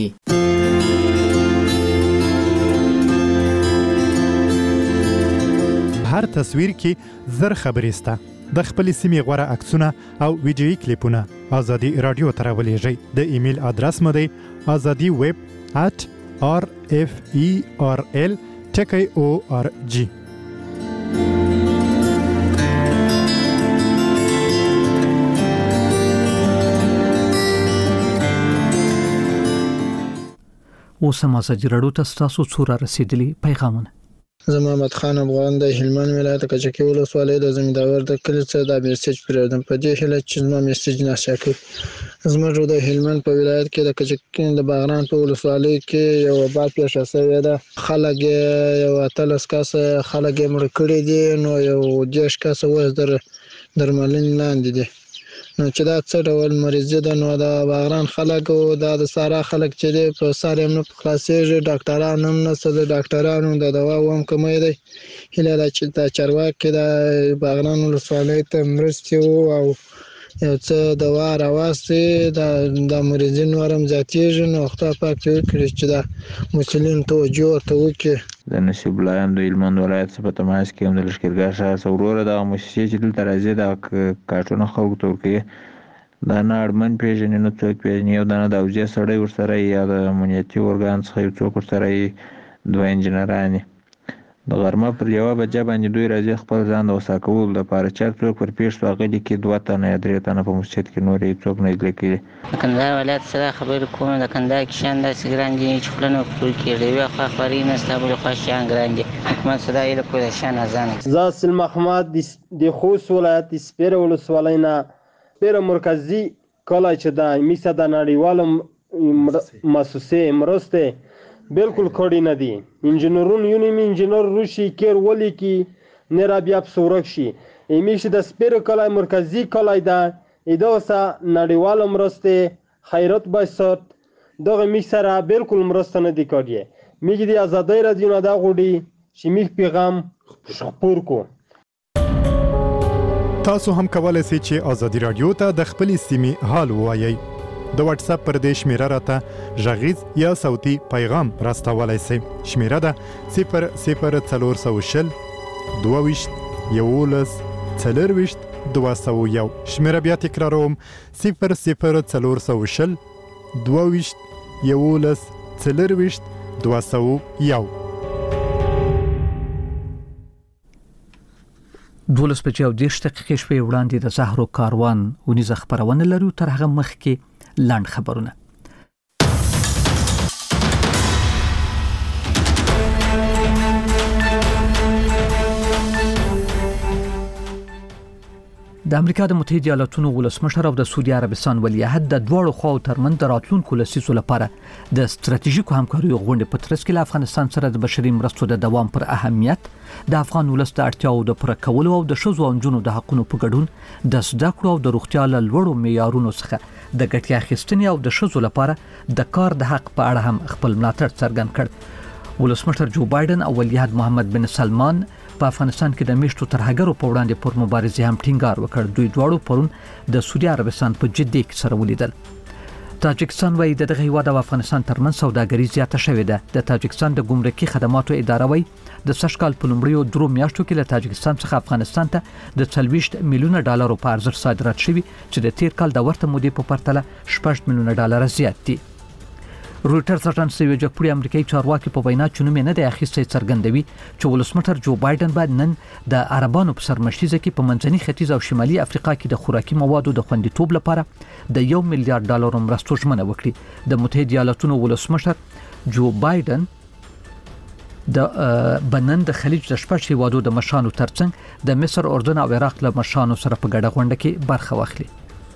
هر تصویر کې زر خبرې سته. د خپل سیمې غوړه عکسونه او ویډیوي کلیپونه ازادي رادیو ته راولېږئ. د ایمیل ادرس مو دی azadi web at r f e r l ټکی او ار جی. اوس هم ازادي رادیو ته ستاسو څو را رسیدلي پیغامونه. زه محمد خان افغان د هلمند ولایت کچکی ولسوالۍ د زمینداور د کلی څخه د میسج پرېږدم په دې هیله چې زما میسج نشه کوي. زموږ د هلمند په ولایت کې د کچکی د باغران په ولسوالۍ کې یو باب پیښه شوې ده. خلک یو اتلس کاسه خلک مړ کړي دي نو یو دیش کاسه وځ در درملین لاندې دي. نو چې دا څه ډول مریض ده نو دا باغران خلک او دا د سارا خلک چې په ساري هم په خلاصېږي ډاکټران هم نسل ډاکټرانو د دوا هم کمې دی. هله دا چې دا چرواکي د باغران ولسوالۍ ته مرستې او یو څه دوا راوستي دا د مریضین ورم زیاتېږي نو خدای پاک دې وکړي چې دا مسلمان توجه ورته وکړي. د نصیب الله د هلمند ولایت څخه په تماس کې هم د لښکرګاه ښار څوروره د موسسې چې دلته راځي د کارټونه خلکو ته ورکوي دا نه اړمن پېژني نه څوک پېژني یو دانه د اوجې سړی ورسره یا د امنیتي ارګان څخه یو څوک ورسره دوه انجینران د غرمه پر یوه بجه باندې دوی راځي خپل ځان د وسا کولو لپاره چا څوک پر پیښ راغلي کې دوه تنه یا درې تنه په مسجد کې نور هیڅ څوک نه لیکي. د کندهار ولایت سره خبرې کوم د کندهار کې شان داسې ګران دي چې خپلنو پټول کېږي یو خو خبرې نه ستابل خو شان ګران دي حکومت صدا یې له کوله شان ازان. زه سلم احمد د خوست ولایت سپیر ولسوالۍ نه سپیر مرکزی کله چې د میسه د نړیوال مؤسسې مرسته بالکل کړی نه دي. انجینرون یونیم انجینر روشي کیر ولی کی نه را بیا سورک شي ایمیش د سپیر کلای مرکزی کلای ده ایدوسا نړیوال مرسته خیرات بایسات دغه می سره بالکل مرسته نه دی کړی. میګی د ازادۍ رادیو نه دا غوډي چې میګ پیغام خپور کو. تاسو هم کولای شئ چې ازادي رادیو ته د خپل سیمې حال ووایئ. د واتس اپ پر دې شمیره راته غږیز یا صوتي پیغام راستولای شئ. شمیره ده صفر صفر څلور سوه شل دوه ویشت یولس څلور ویشت دوه سوه یو. شمیره بیا تکراروم صفر صفر څلور سوه شل دوه ویشت یولس څلور ویشت دوه سوه یو. دولس بجې او دېرش دقیقې شپې وړاندې د زهرو کاروان ونیزه خبرونه لرو. تر هغه مخکې لاند خبرونه. د امریکا د متحده ایالاتونو ولسمشر او د سعودي عربستان ولیعهد د دوړو خواو ترمن د راتلونکو لسیزو لپاره د ستراتیژیکو همکاریو غونډې په ترڅ کې له افغانستان سره د بشري مرستو د دوام پر اهمیت، د افغان ولس د اړتیاو د پوره کولو او د ښځو او نجونو د حقوقو په ګډون د زده کړو او د روغتیا له لوړو معیارونو څخه د ګټې اخیستنې او د ښځو لپاره د کار د حق په اړه هم خپل ملاتړ څرګند کړ. ولسمشر جو بایدن او ولیعهد محمد بن سلمان په افغانستان کې د میشتو ترهګرو په وړاندې پر مبارزې هم ټینګار وکړ. دوی دواړو پرون د سعودي عربستان په جدي کې سره ولیدل. تاجکستان وايي د دغه هیواد او افغانستان ترمنځ سوداګري زیاته شوې ده. د تاجکستان د ګمرکي خدماتو اداره وايي د سږ کال په لومړیو درو میاشتو کې له تاجکستان څخه افغانستان ته د څلوېښت میلیونه ډالرو په ارزښت صادرات شوي چې د تیر کال د ورته مودې په پرتله شپږ میلیونه ډالر زیات دي. رويټرز اژانس یو جګپوړي امریکایي چارواکي په وینا چې نوم نه دی اخیستی څرګندوي چې ولسمشر جو بایدن باید نن د عربانو په سرمشتیزه کې په منځني ختیځ او شمالي افریقا کې د خوراکي موادو د خوندیتوب لپاره د یو میلیارډ ډالر مرستو ژمنه وکړي. د متحده ایالاتونو ولسمشر جو بایدن د بنن د خلیج د شپږ هیوادو د مشرانو ترڅنګ د مصر، اردن او عراق له مشرانو سره په ګډه غونډه کې برخه واخلي.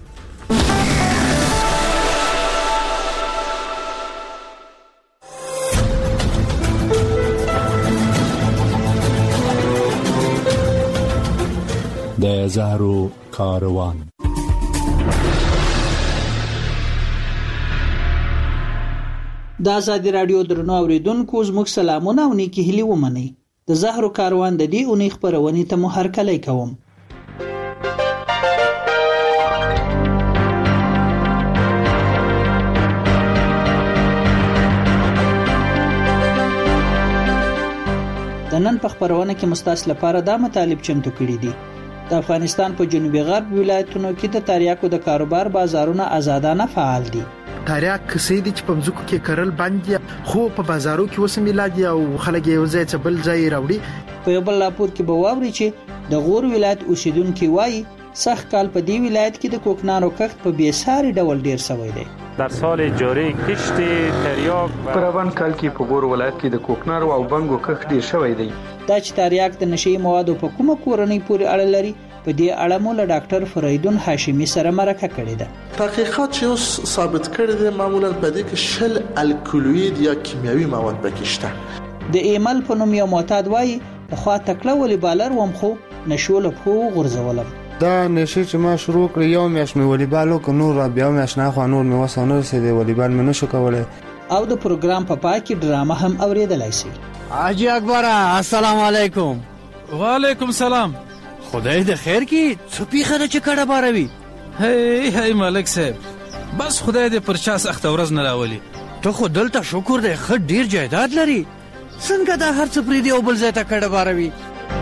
د زهرو کاروان. د ازادي رادیو درنو اوریدونکو زموږ سلامونه او نیکی هیلې ومنئ. د زهرو کاروان د دې اونۍ خبرونه ته مو هرکلی کوم. د نن په خبرونه کې مستاس لپاره دا مطالب چمتو کړي دي. د افغانستان په جنوبي غرب ولایتونو کې د تریاکو د کاروبار بازارونه آزادانه فعال دي. تریاک کسې دي چې په مځکو کې کرل باندې خو په بازارو کې وسه میلادي او خلک یو ځای ته بل ځای راوړي. په یو بل راپور کې به واوري چې د غور ولایت اوسیدونکو وایي سخت کال په دې ولایت کې د کوکنارو کښت په بیساري ډول ډیر شوی دی. در سال جاری کشت تریاک په روان کال کې په غور ولایت کې د کوکنارو او بنګو کښت ډیر شوی دی. دا چې تریاک د نشي موادو په کومه کورنۍ پورې اړه لري په دې اړه مو له ډاکټر فریدون هاشمی سره مرکه کړې ده. تحقیقات چې اوس ثابت کړي دي معمولا په دې کې شل الکولوید یا کیمیاوي مواد پکې شته. د ایمل په نوم یو معتاد وایي په خوا تکړه ولې بالر وم خو نشول په غرزولم. دا نشي چې ما شروع کړ یو میاش مې والیبال وک نور بیا میاش نه خو نور مې وسونه رسیدي والیبال مې نشو کولای. او د پروګرام په پای کې ډرامه هم اوریدلای شي. حاجی اکبر السلام علیکم. وعلیکم سلام. خدای د خیر کی څپی خره چې کډه باروي. هی هی ملک صاحب بس خدای دې پر چا سخت ورځ نه راولي. ته خو دلته شکر دې خ ډیر جایداد لري. څنګه دا هر څه پری دی او بل ځای ته کډه باروي.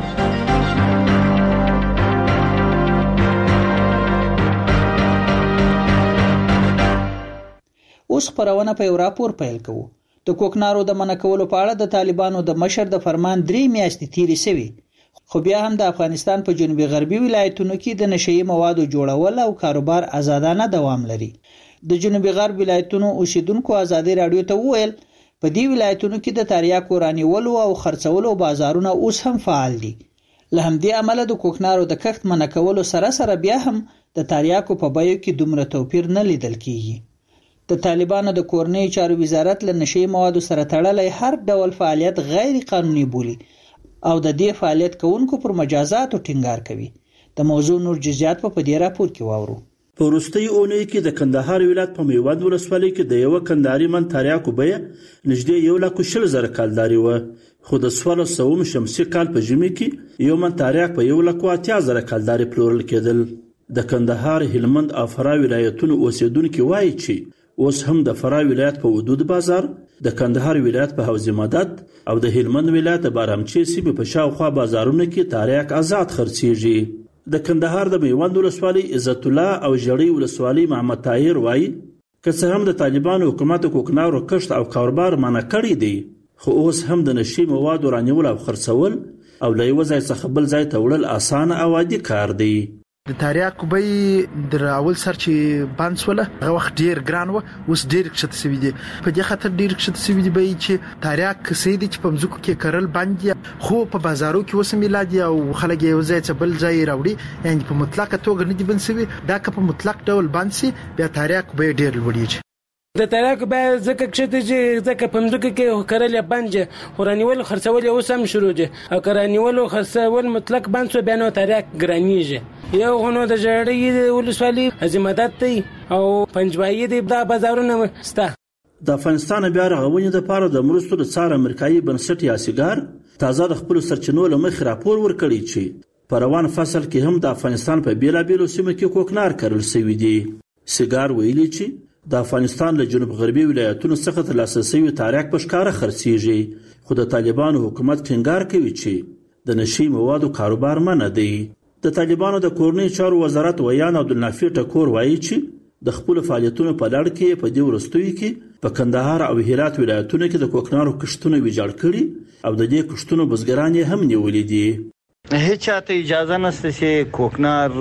اوس خبرونه په یو راپور پیل کوو. د کوکنارو د منع کولو په اړه د طالبانو د مشر د فرمان درې میاشتې تیرې شوي، خو بیا هم د افغانستان په جنوبي غربي ولایتونو کې د نشئی موادو جوړول او کاروبار آزادانه دوام لري. د جنوبي غرب ولایتونو اوسیدونکو ازادي رادیو ته وویل په دې ولایتونو کې د تریاکو رانیولو او خرڅولو بازارونه اوس هم فعال دي. له همدې عمله د کوکنارو د کښت منع کولو سره سره بیا هم د تریاکو په بیو کې دومره توپیر نه لیدل کیږي. د طالبانو د کورنۍ چارو وزارت له نشي موادو سره تړلې هر ډول فعالیت غیر قانوني بولي او د دې فعالیت کوونکو پر مجازاتو ټینګار کوي. د موضوع نور جزئیات په دې راپور کې واورو. په وروستۍ اونۍ کې د کندهار ولایت په میوند ولسوالۍ کې د یو کندهاري من تریاکو بیه نږدې یو لک شل زره کالداري و، خو د سوال سوم شمسي کال په ژمي کې یو من تریاک په یو لک اتیا زره کالداري پلورل کېدل. د کندهار، هلمند او فراه ولایتونو اوسیدونکو وایي چې اوس هم د فراه ولایت په حدود بازار، د کندهار ولایت په حوض مدد او د هلمند ولایت په بارامچی سیمې په شاوخوا بازارونو کې تریاک آزاد خرڅیږي. د کندهار د میوند ولسوالۍ عزت الله او ژړۍ ولسوالۍ محمد طاهر وایي که څه هم د طالبانو حکومت کوکنارو کښت او کاروبار منع کړی دی، خو اوس هم د نشي موادو رانیول او خرڅول او له یو ځای څخه بل ځای ته وړل اسانه او عادي کار دی. د تریاکو بیې د اول سر چې بند سوله هغه وخت ډیر ګران و، اوس ډیر کښته شوي دي. په دې خاطر ډیر کښته شوي دي بیې چې تریاک کسې دي چې په مځکو کې کرل بند دي، خو په بازارو کې اوس میلاد دي او خلک یې یو ځای څخه بل ځای راوړي، یعنې په مطلقه توګه نه دي بند شوي. دا که په مطلق ډول بند شي بیا تریاک بیې ډیر لوړېږي. د تریاکو بیه ځکه کښته چې ځکه په مځکو کې کرل یې بند دي، خو رانیول خرڅول یې اوس هم شروع دي، او که رانیول او خرڅول مطلق بند شو بیا نو تریاک ګرانېږي. یو غنو د ژړۍ ولسوالۍ حوض مدد دی او پنجوایي دی، دا بازارونه شته. د افغانستان بیا رغونې لپاره د مرستو د څار امریکایي بنسټ یا سیګار تازه د خپل سرچینو له مخې راپور ورکړی چې په روان فصل کې هم د افغانستان په بیلابیلو سیمو کې کوکنار کرل شوي دي. سیګار ویلي چې د افغانستان له جنوب غربي ولایتونو څخه ترلاسه شوي تریاک په ښکاره خرڅیږي، خو د طالبانو حکومت ټینګار کوي چې د نشي موادو کاروبار منع دی. د طالبانو د کورنۍ چارو وزارت ویان عبدالنافع ټکور وایي چې د خپل فعالیتونو په لړ کې په دې وروستیو کې په کندهار او هرات ولایتونو کې د کوکنارو کښتونه ویجاړ کړي او د دې کښتونو بزګران یې هم نیولې دي. هیڅ چاته اجازه نشته چې کوکنار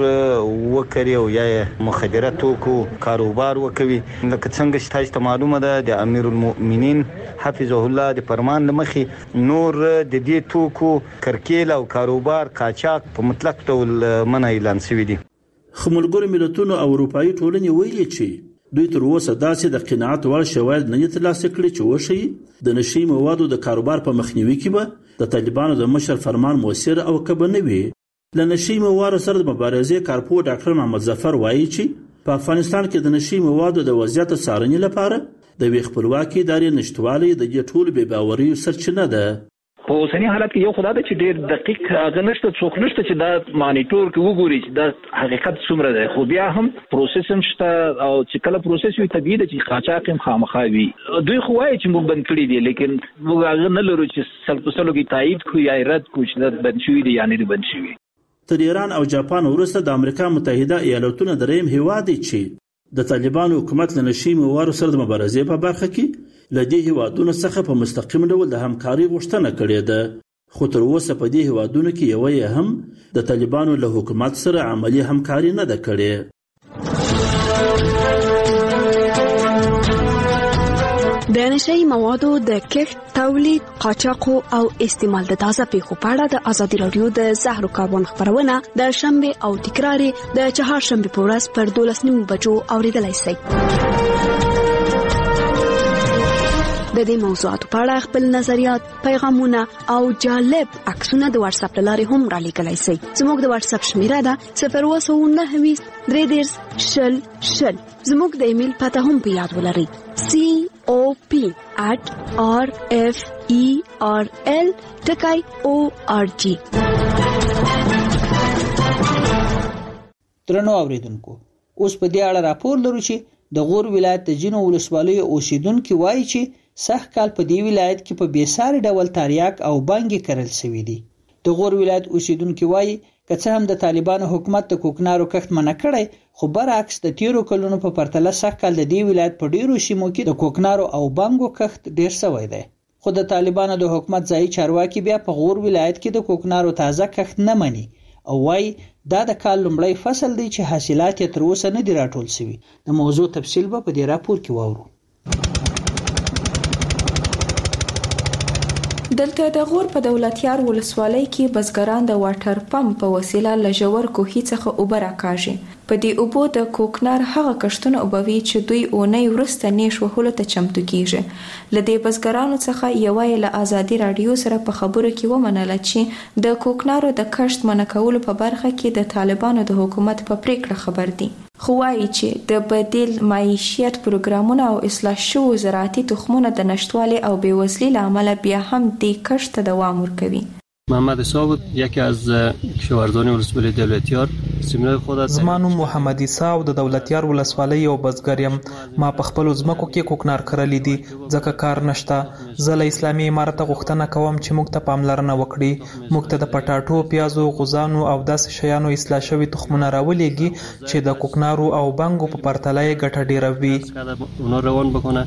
وکړي او یا مخدره توکو کاروبار وکوي. لکه څنګه چې تاسو ته معلومه ده د امیر المؤمنین حفظه الله د فرمان لمخې نور د دې توکو کرکیل او کاروبار قاچاق په مطلق ډول منع اعلان شوی دي. خو ملګرو ملتونو او اروپایي ټولنې ویلي چې دوی تر اوسه داسې د قناعت وړ شواهد نه دي ترلاسه کړي چې وښیي د نشي موادو د کاروبار په مخنیوي کې به د طالبانو د مشر فرمان مؤثر او که به نه وي. له نشي موادو سره د مبارزې کارپو ډاکټر محمد ظفر وایي چې په افغانستان کې د نشي موادو د وضعیت څارنې لپاره د یوې خپلواکې ادارې نشتوالی د دې ټولو بې باوریو سرچینه ده. په اوسنی حالت کې یو خدای ته چې ډېر دقیق هغه نشته، څوک نشته چې دا مانیټور کې وګوري چې دا حقیقت څومره دی، خو بیا هم پروسس هم شته او چې کله پروسس وي طبیعي ده چې قاچاق هم خامخا وي. دوی خو وایي چې موږ بند کړي دي، لیکن موږ هغه نه لرو چې سل په سلو کې تایید کړو یا رد کړو چې دا بند شوي دي یا نه دي بند شوي. تر ایران او جاپان وروسته د امریکا متحده ایالتونو دریم هیواد دی چې د طالبانو حکومت له نشي موادو سره د مبارزې په برخه کې له دې هیوادونو څخه په مستقیم ډول د همکاري غوښتنه کړې ده، خو تر اوسه په دې هیوادونو کې یو یې هم د طالبانو له حکومت سره عملی همکاري نه ده کړې. د نشئی موادو د کښت، تولید، قاچاق او استعمال د تازه پیښو په اړه د ازادي راډیو د زهرو کاروان خبرونه د شنبه او تکرار د چهارشنبه په ورځ پر دولس نیمو بجو اوریدلای شئ. د دې موضوعاتو په اړه خپل نظریات، پیغامونه او جالب عکسونه د واتس اپ لارې هم را لیږلی شئ. زموږ د واتس اپ شمیره ده صفر اووه سوه نهه ویشت درې دېرش شل شل. زموږ د ایمیل پته هم په یاد ولرئ: سی او پی at r f e r l ټکی او ار جی. درنو اوریدونکو، اوس په دې اړه راپور لرو چې د غور ولایت د جنو ولسوالیو اوسیدونکو وایي چې سخت کال په دې ولایت کې په بیساري ډول تریاک او بانګي کرل شوی دي. د غور ولایت اوسیدونکو وایي که څه هم د طالبانو حکومت د کوکنارو کښت منع کړی، خو برعکس د تیرو کلونو په پرتله سخت کال د دې ولایت په ډیرو سیمو کې د کوکنارو او بانګو کښت ډیر شوی دی. خو د طالبانو د حکومت ځایي چارواکي بیا په غور ولایت کې د کوکنارو تازه کښت نه مني او وایي دا د کال لومړی فصل دی چې حاصلات یې تر اوسه نه دي راټول شوي. د موضوع تفصیل به په دې راپور کې واورو. دلته د غور په دولتیار ولسوالۍ کې بزګران د واټر پمپ په وسیله له ژور کوهي څخه اوبه راکاږي. په دې اوبو د کوکنار هغه کښتونه اوبوي چې دوی اونۍ وروسته نیش وهلو ته چمتو کیږي. له دې بزګرانو څخه یوه یې له ازادي راډیو سره په خبرو کې ومنله چې د کوکنارو د کښت منع کولو په برخه کې د طالبانو د حکومت په پریکړه خبر دي. خو وایي چې د بدیل معیشت پروګرامونه او اصلاح شوو زراعتي تخمونو د نشتوالي او بیوزلۍ له امله بیا هم دې کښت ته دوام ورکوي. محمد صاحب یکی از کشاورزان ولسوالی دولتیار سیمینار خود است. زما نوم محمد صاحب د دولتیار ولسوالۍ یو بزګر یم. ما په خپل ځمکو کې کوکنار کرلی دي ځکه کار نشته. زه له اسلامي امارت غوښتنه کوم چې موږ ته پاملرنه وکړي، موږ ته د پټاټو، پیازو، غوزانو او داسې شیانو اصلاح شوي تخمونه راولېږي چې د کوکنارو او بنګو په پرتله یې ګټه ډیره وي. روان بکنه.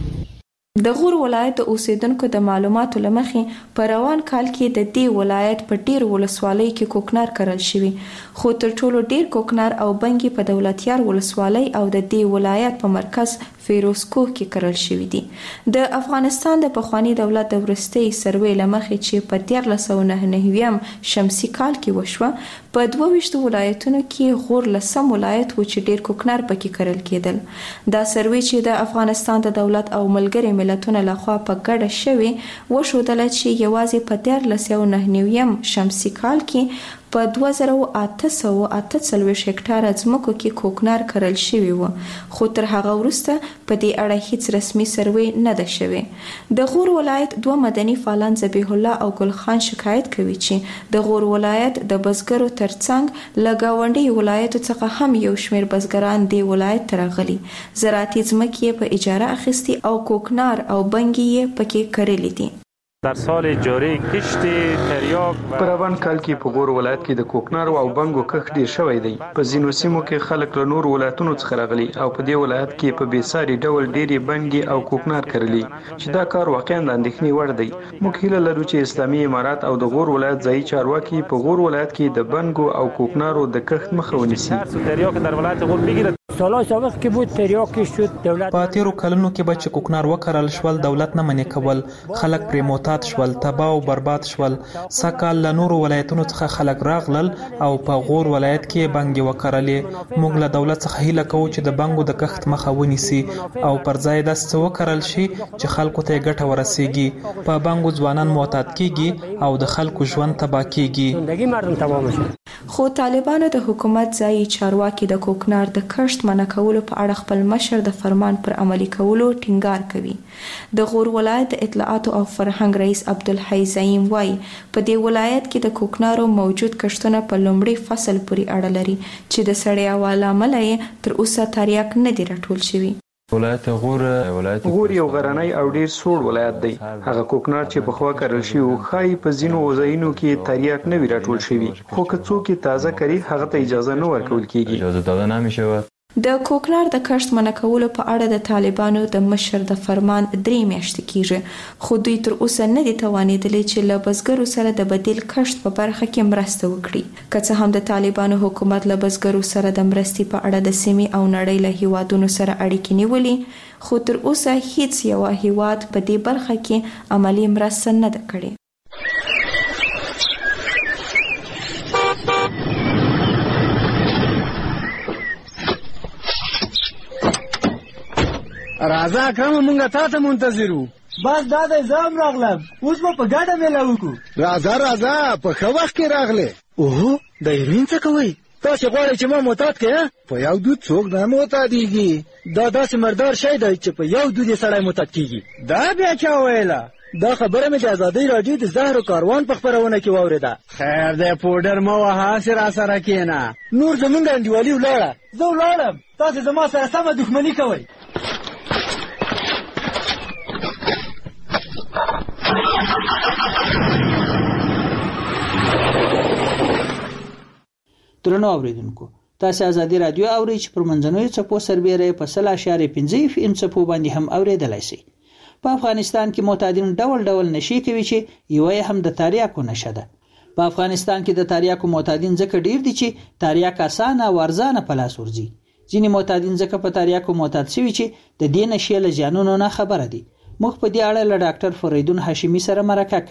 د غور ولایت د اوسیدونکو د معلوماتو لمخې په روان کال کې د دې ولایت په ډیر ولسوالۍ کې کوکنار کرل شوی، خو تر ټولو ډیر کوکنار او بنګي په دولتیار ولسوالۍ او د دې ولایت په مرکز فیروزکوه کې کرل شوی دي. د افغانستان د پخوانی دولت د ورستۍ سروې لمخې چې په دیارلس سوه نهه نوي شمسي کال کې وشوه، په دوه ویشتو ولایتونو کې غور لسم ولایت و چې ډیر کوکنار پکې کرل کېدل. دا سروې چې د افغانستان د دولت او ملګري ملتونو لخوا په ګډه شوې وښودله چې یوازې په دیارلس سوه نهه نوي شمسي کال کې په دوه زره اته سوه اته څلوېښت هکټاره ځمکو کې کوکنار کرل شوي وو، خو تر هغه وروسته په دې اړه هیڅ رسمي سروې نه ده شوې. د غور ولایت دوه مدني فعالان ذبیح الله او ګل خان شکایت کوي چې د غور ولایت د بزګرو ترڅنګ له ګاونډي ولایتو څخه هم یو شمېر بزګران دې ولایت ته راغلي، زراعتي ځمکې یې په اجاره اخیستي او کوکنار او بنګي یې پکې کرلي دي. در سال جاری کشت تریاک په روان کال کې په غور ولایت کې د کوکنارو او بنګو کښت ډیر شوی دی. په ځینو سیمو کې خلک له نور ولایتونو څخه راغلي او په دې ولایت کې په بیساري ډول ډیری بنګي او کوکنار کرلي چې دا کار واقعا د اندېښنې وړ دی. موږ هیله لرو چې اسلامي امارات او د غور ولایت ځایي چارواکي په غور ولایت کې د بنګو او کوکنارو د کښت مخه ونیسي. تریاک در ولایت غور بگیرد. سالهای سابق که بود تریاکی شد دولت په تیرو کلونو کې به چې کوکنار وکرل شول دولت نه منې کول، خلک پرې معتاد شول، تباه او برباد شول. سږکال له نورو ولایتونو څخه خلک راغلل او په غور ولایت کې بنګې وکرلې. موږ له دولت څخه هیله کوو چې د بنګو د کښت مخه ونیسي او پر ځای داسې څه وکرل شي چې خلکو ته یې ګټه ورسیږي. په بنګو ځوانان معتاد کیږي او د خلکو ژوند تباه کیږي. خو طالبانو د حکومت ځایي چارواکي د کوکنار د کښت منع کولو په اړه خپل مشر د فرمان پر عملي کولو ټینګار کوي. د غور ولایت د اطلاعاتو او فرهنګ رئیس عبدالحی زعیم وایي په دې ولایت کې د کوکنارو موجود کښتونه په لومړي فصل پورې اړه لري چې د سړې هوا له امله یې تر اوسه تریاک نه دي راټول شوي. ولایت غور غور یو غرنی او ډیر سوړ ولایت دی. هغه کوکنار چې په خوا کرل شي او خای په ځینو ځایونو کې تریاک نه وی راټول شوی، خو که څوک تازه کړي هغه ته اجازه نه ورکول کیږي. اجازه داده نمیشود. د کوکنار د کښت منع کولو په اړه د طالبانو د مشر د فرمان درې میاشتې کیږي، خو دوی تر اوسه نه دي توانیدلی چې له بزګرو سره د بدیل کښت په برخه کې مرسته وکړي. که څه هم د طالبانو حکومت له بزګرو سره د مرستې په اړه د سیمې او نړۍ له هیوادونو سره اړیکې نیولې، خو تر اوسه هیڅ یو هیواد په دې برخه کې عملی مرسته نه ده کړې. راځه اکرم مونږه تا ته منتظر وو. بس دا د زام راغلم، اوس به په ګډه میله وکړو. راځه راځه په ښه وخت کې راغلې. اوهو د هیروین څه کوئ؟ تاسې غواړئ چې ما معتاد کړې؟ په یو دود څوک نه معتادېږي. دا داسې مردار شی دی چې په یو دود یې سړی معتاد کېږي. دا بیا چا ویله؟ دا خبره مې د ازادۍ راډیو د زهرو کاروان په خپرونه کې واورېده. خیر دی پوډر مه وهه، هسې راسره کښېنه. نور زمونږ انډیوالي ولاړه. زه ولاړم، تاسې زما سره سمه دښمني کوئ. درنو اوریدونکو، تاسو ازادي رادیو اورئ چې پر منځنوي څپو سربېره په سل اشاریه پنځه اف ام څپو باندې هم اوریدلای شئ. په افغانستان کې معتادین ډول ډول نشي کوي چې یو هم د تریاکو نشه ده. په افغانستان کې د تریاکو معتادین ځکه ډیر دي چې تریاک اسانه او ارزانه په لاس ورځي. ځینې معتادین ځکه په تریاکو معتاد شوي چې د دې نشې له زیانونو نه خبره دي. موږ په دې اړه له ډاکټر فریدون هاشمي سره مرکه کړې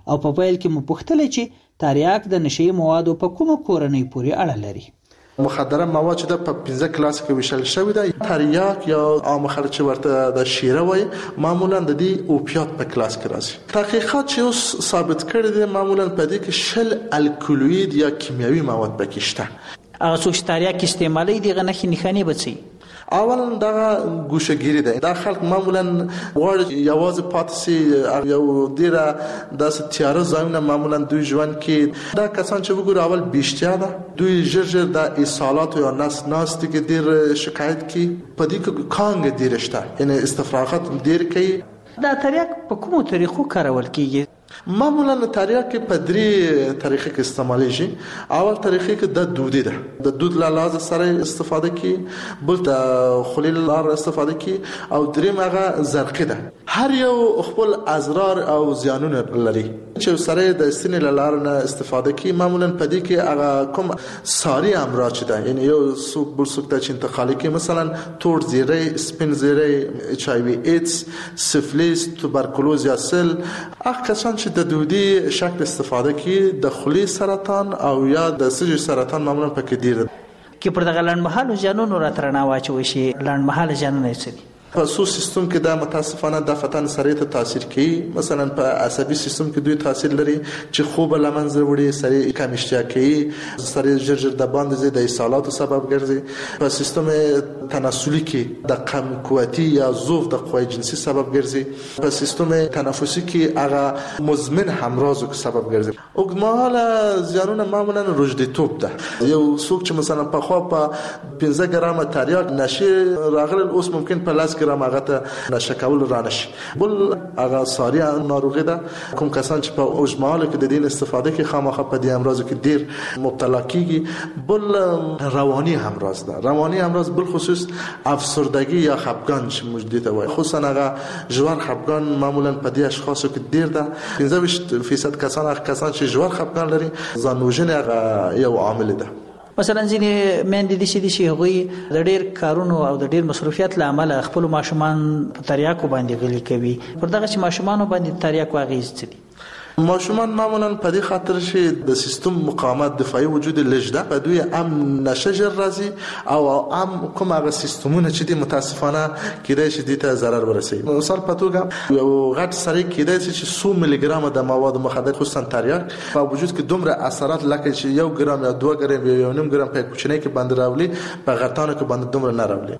او په پیل کې مو پوښتل چې تریاک د نشي موادو په کومه کورنۍ پورې اړه لري. مخدره مواد چې د په پنځه کلاس کې ویشل شوی دی. تریاک یا عام خلک چې ورته د شیره وای معمولا د دې اوپیات په کلاس کې راځي. تحقیقات چې اوس ثابت کړي دي معمولا په دې کې شل الکولوید یا کیمیاوي مواد پکې شته. هغه څوک چې تریاک استعمالي دي غنه خنخاني بچي. اول دا ګوشګيري ده. دا خلک معمولا غواړي یوازې پاتسي یو ډیره د ستیاره ځایونه معمولا دوی ژوند کې دا کسان چې وګوري اول بیشتیا ده دوی ژر ژر د اصالات یا نس ناست کې ډیر شکایت کوي په دې کې کانګ ډیر شته یعنی استفراغات ډیر کوي. دا تریاک په کومو طریقو کارول کیږي؟ معمولا تریاک په درې طریقې کې استعمالېږي. اول طریقې کې د دودي ده. د دود له لارې سره استفاده کی، بل د خلیل لارې استفاده کی او دریم هغه زرقي ده. هر یو خپل اضرار او زیانونه لري. چې سره د سینې له لارې نه استفاده کی معمولا په دې کې هغه کوم ساري امراض ده یعنی یو څوک بل څوک ته چې انتقالي کی مثلا تور زیری، سپین زیری، ایچ آی وی ایدز، سفلیس، توبرکلوز یا سل. هغه کسان چې د دودي شکل استفاده کی د خلی سرطان او یا د سږي سرطان معمولا پکې ډیر کې پر دغه لنډمهاله ژوندونو راترنه واچوي شي. لنډمهاله ژوندونه څه دي؟ په سو سیستم کې دا متاسفانه د فتن سره ته تاثیر کوي. مثلا په عصبي سیستم کې دوی تاثیر لري چې خوب لمنځه وړي، سره کم اشتها کوي، سره ژر ژر د باندې د اسهالاتو سبب ګرځي. په سیستم تناسلي کې د کم قوتي یا ضعف د قوی جنسي سبب ګرځي. په سیستم تنفسي کې هغه مزمن همراضو سبب ګرځي. اوګماله زیانونه معمولا رشدتوب ده. یو څوک چې مثلا په خوا په پنځه ګرامه تریاک نشه راغل اوس ممکن په لاس ګرام هغه ته نشه کول رانشي. بل هغه ساري ناروغي ده. کوم کسان چې په اوجماله کې د دین استفاده کې خامخا په دې امراض کې ډیر مبتلا کیږي. بل رواني امراض ده. رواني امراض بل خصوص افسردگی یا خفګان چې موجود وي. خصوصا هغه ژور خفګان معمولا په دې اشخاصو کې ډیر ده. پنځه ویشت فیصد کسان هغه کسان چې ژور خفګان لري ځانوژنه هغه یو عامل ده. مثلا ځینې مېندې دي چې دي هغوی د ډېر کارونو او د ډېر مصروفیت له امله خپل ماشومان په تریاکو باندې غلي کوي. پر دغه چې ماشومانو باندې تریاکو اغېز څه دي؟ ماشومان معمولا په دې خاطر چې د سیستم مقاومت دفاعي وجود لږ ده په دوی ام نشه ژر راځي او ام کوم هغه سیستمونه چې د متاسفانه کېدای شي د ته ضرر ورسوي. مثال په توګه یو غټ سړی کېدای شي چې څو ملي ګرام د مواد مخدر خصوصا تریاک په وجود کې دومره اثرات لکه چې یو ګرام یا دوه ګرام یا یو نیم ګرام په کوچنۍ کې باندې راولي په غټانو کې باندې دومره نه راولي.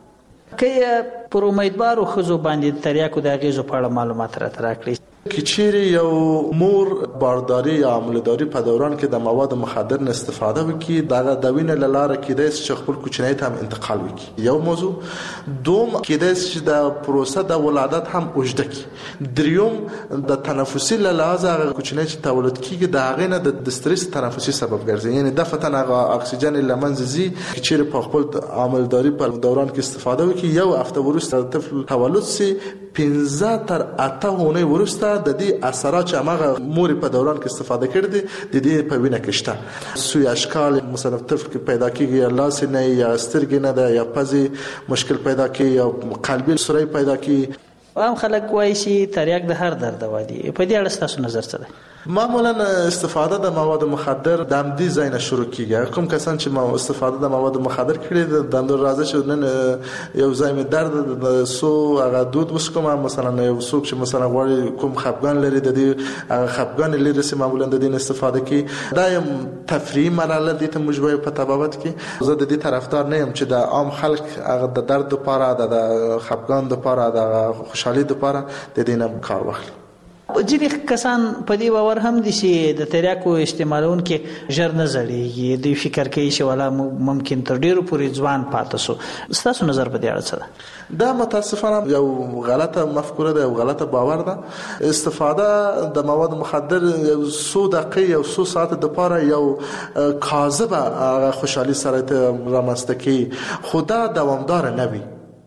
که پر امیدوارو خزو باندې تریاکو د اغېزو په اړه معلومات راته راکړئ. که چیرې یو مور بارداری یا عملداری په دوران کې د مواد مخدر نه استفاده وکړي دغه د وینې له لارې کېدای شي چې خپل کوچنی ته هم انتقال وکړي. یو موضوع. دوم کېدای شي چې د پروسه د ولادت هم اوږده کړي. دریوم د تنفسي له لحاظه هغه کوچنی چې تولد کېږي د هغې نه د استرس تنفسي سبب ګرځي یعنی دفتن هغه اکسیجن له منځه ځي. که چیرې په خپل عملداری په دوران کې استفاده وکړي یو هفته وروسته د طفل تولد سي پنځه تر اته اونۍ وروسته د دې اثرات چې هغه مور په دوران کې استفاده کړې دي د دې په وینه کې شته. سوی اشکال مثلا طفل کې پیدا کیږي یا لاس نه یا سترګې نه ده یا پزې مشکل پیدا کوي یا قلبي سوري پیدا کوي. عام خلک وایي چې تریاک د هر درد دوا دي. په دې اړه تاسو نظر څه دی؟ معمولا استفاده د مواد مخدر د امدی ځای نه شروع کیږي. کوم کسان چې ما استفاده د مواد مخدر کړي د اندور راځي چې نن یو ځای می درد د سو هغه دود وس کوم مثلا یو څوک چې مثلا غواړي کوم خفګان لري د دې هغه خفګان لري چې معمولا د دې استفاده کوي. دا یم تفریحي مرحله دي ته مجبور په تبابت کې. زه د دې طرفدار نه یم چې د عام خلک هغه د درد لپاره د خفګان لپاره د خوشحالي لپاره د دې نه کار واخلي. ځینې کسان په دې باور هم دي چې د تریاکو استعمالونکي ژر نه زړېږي. دوی فکر کوي چې والا ممکن تر ډېرو پورې ځوان پاتې شو. ستاسو نظر په دې اړه څه ده؟ دا متاسفانه یو غلطه مفکوره ده، یو غلطه باور ده. استفاده د مواد مخدر یو څو دقیقې یو څو ساعت د لپاره یو کاذبه خوشحالي سره رامنځته کوي خو دا دوامدار نه وي.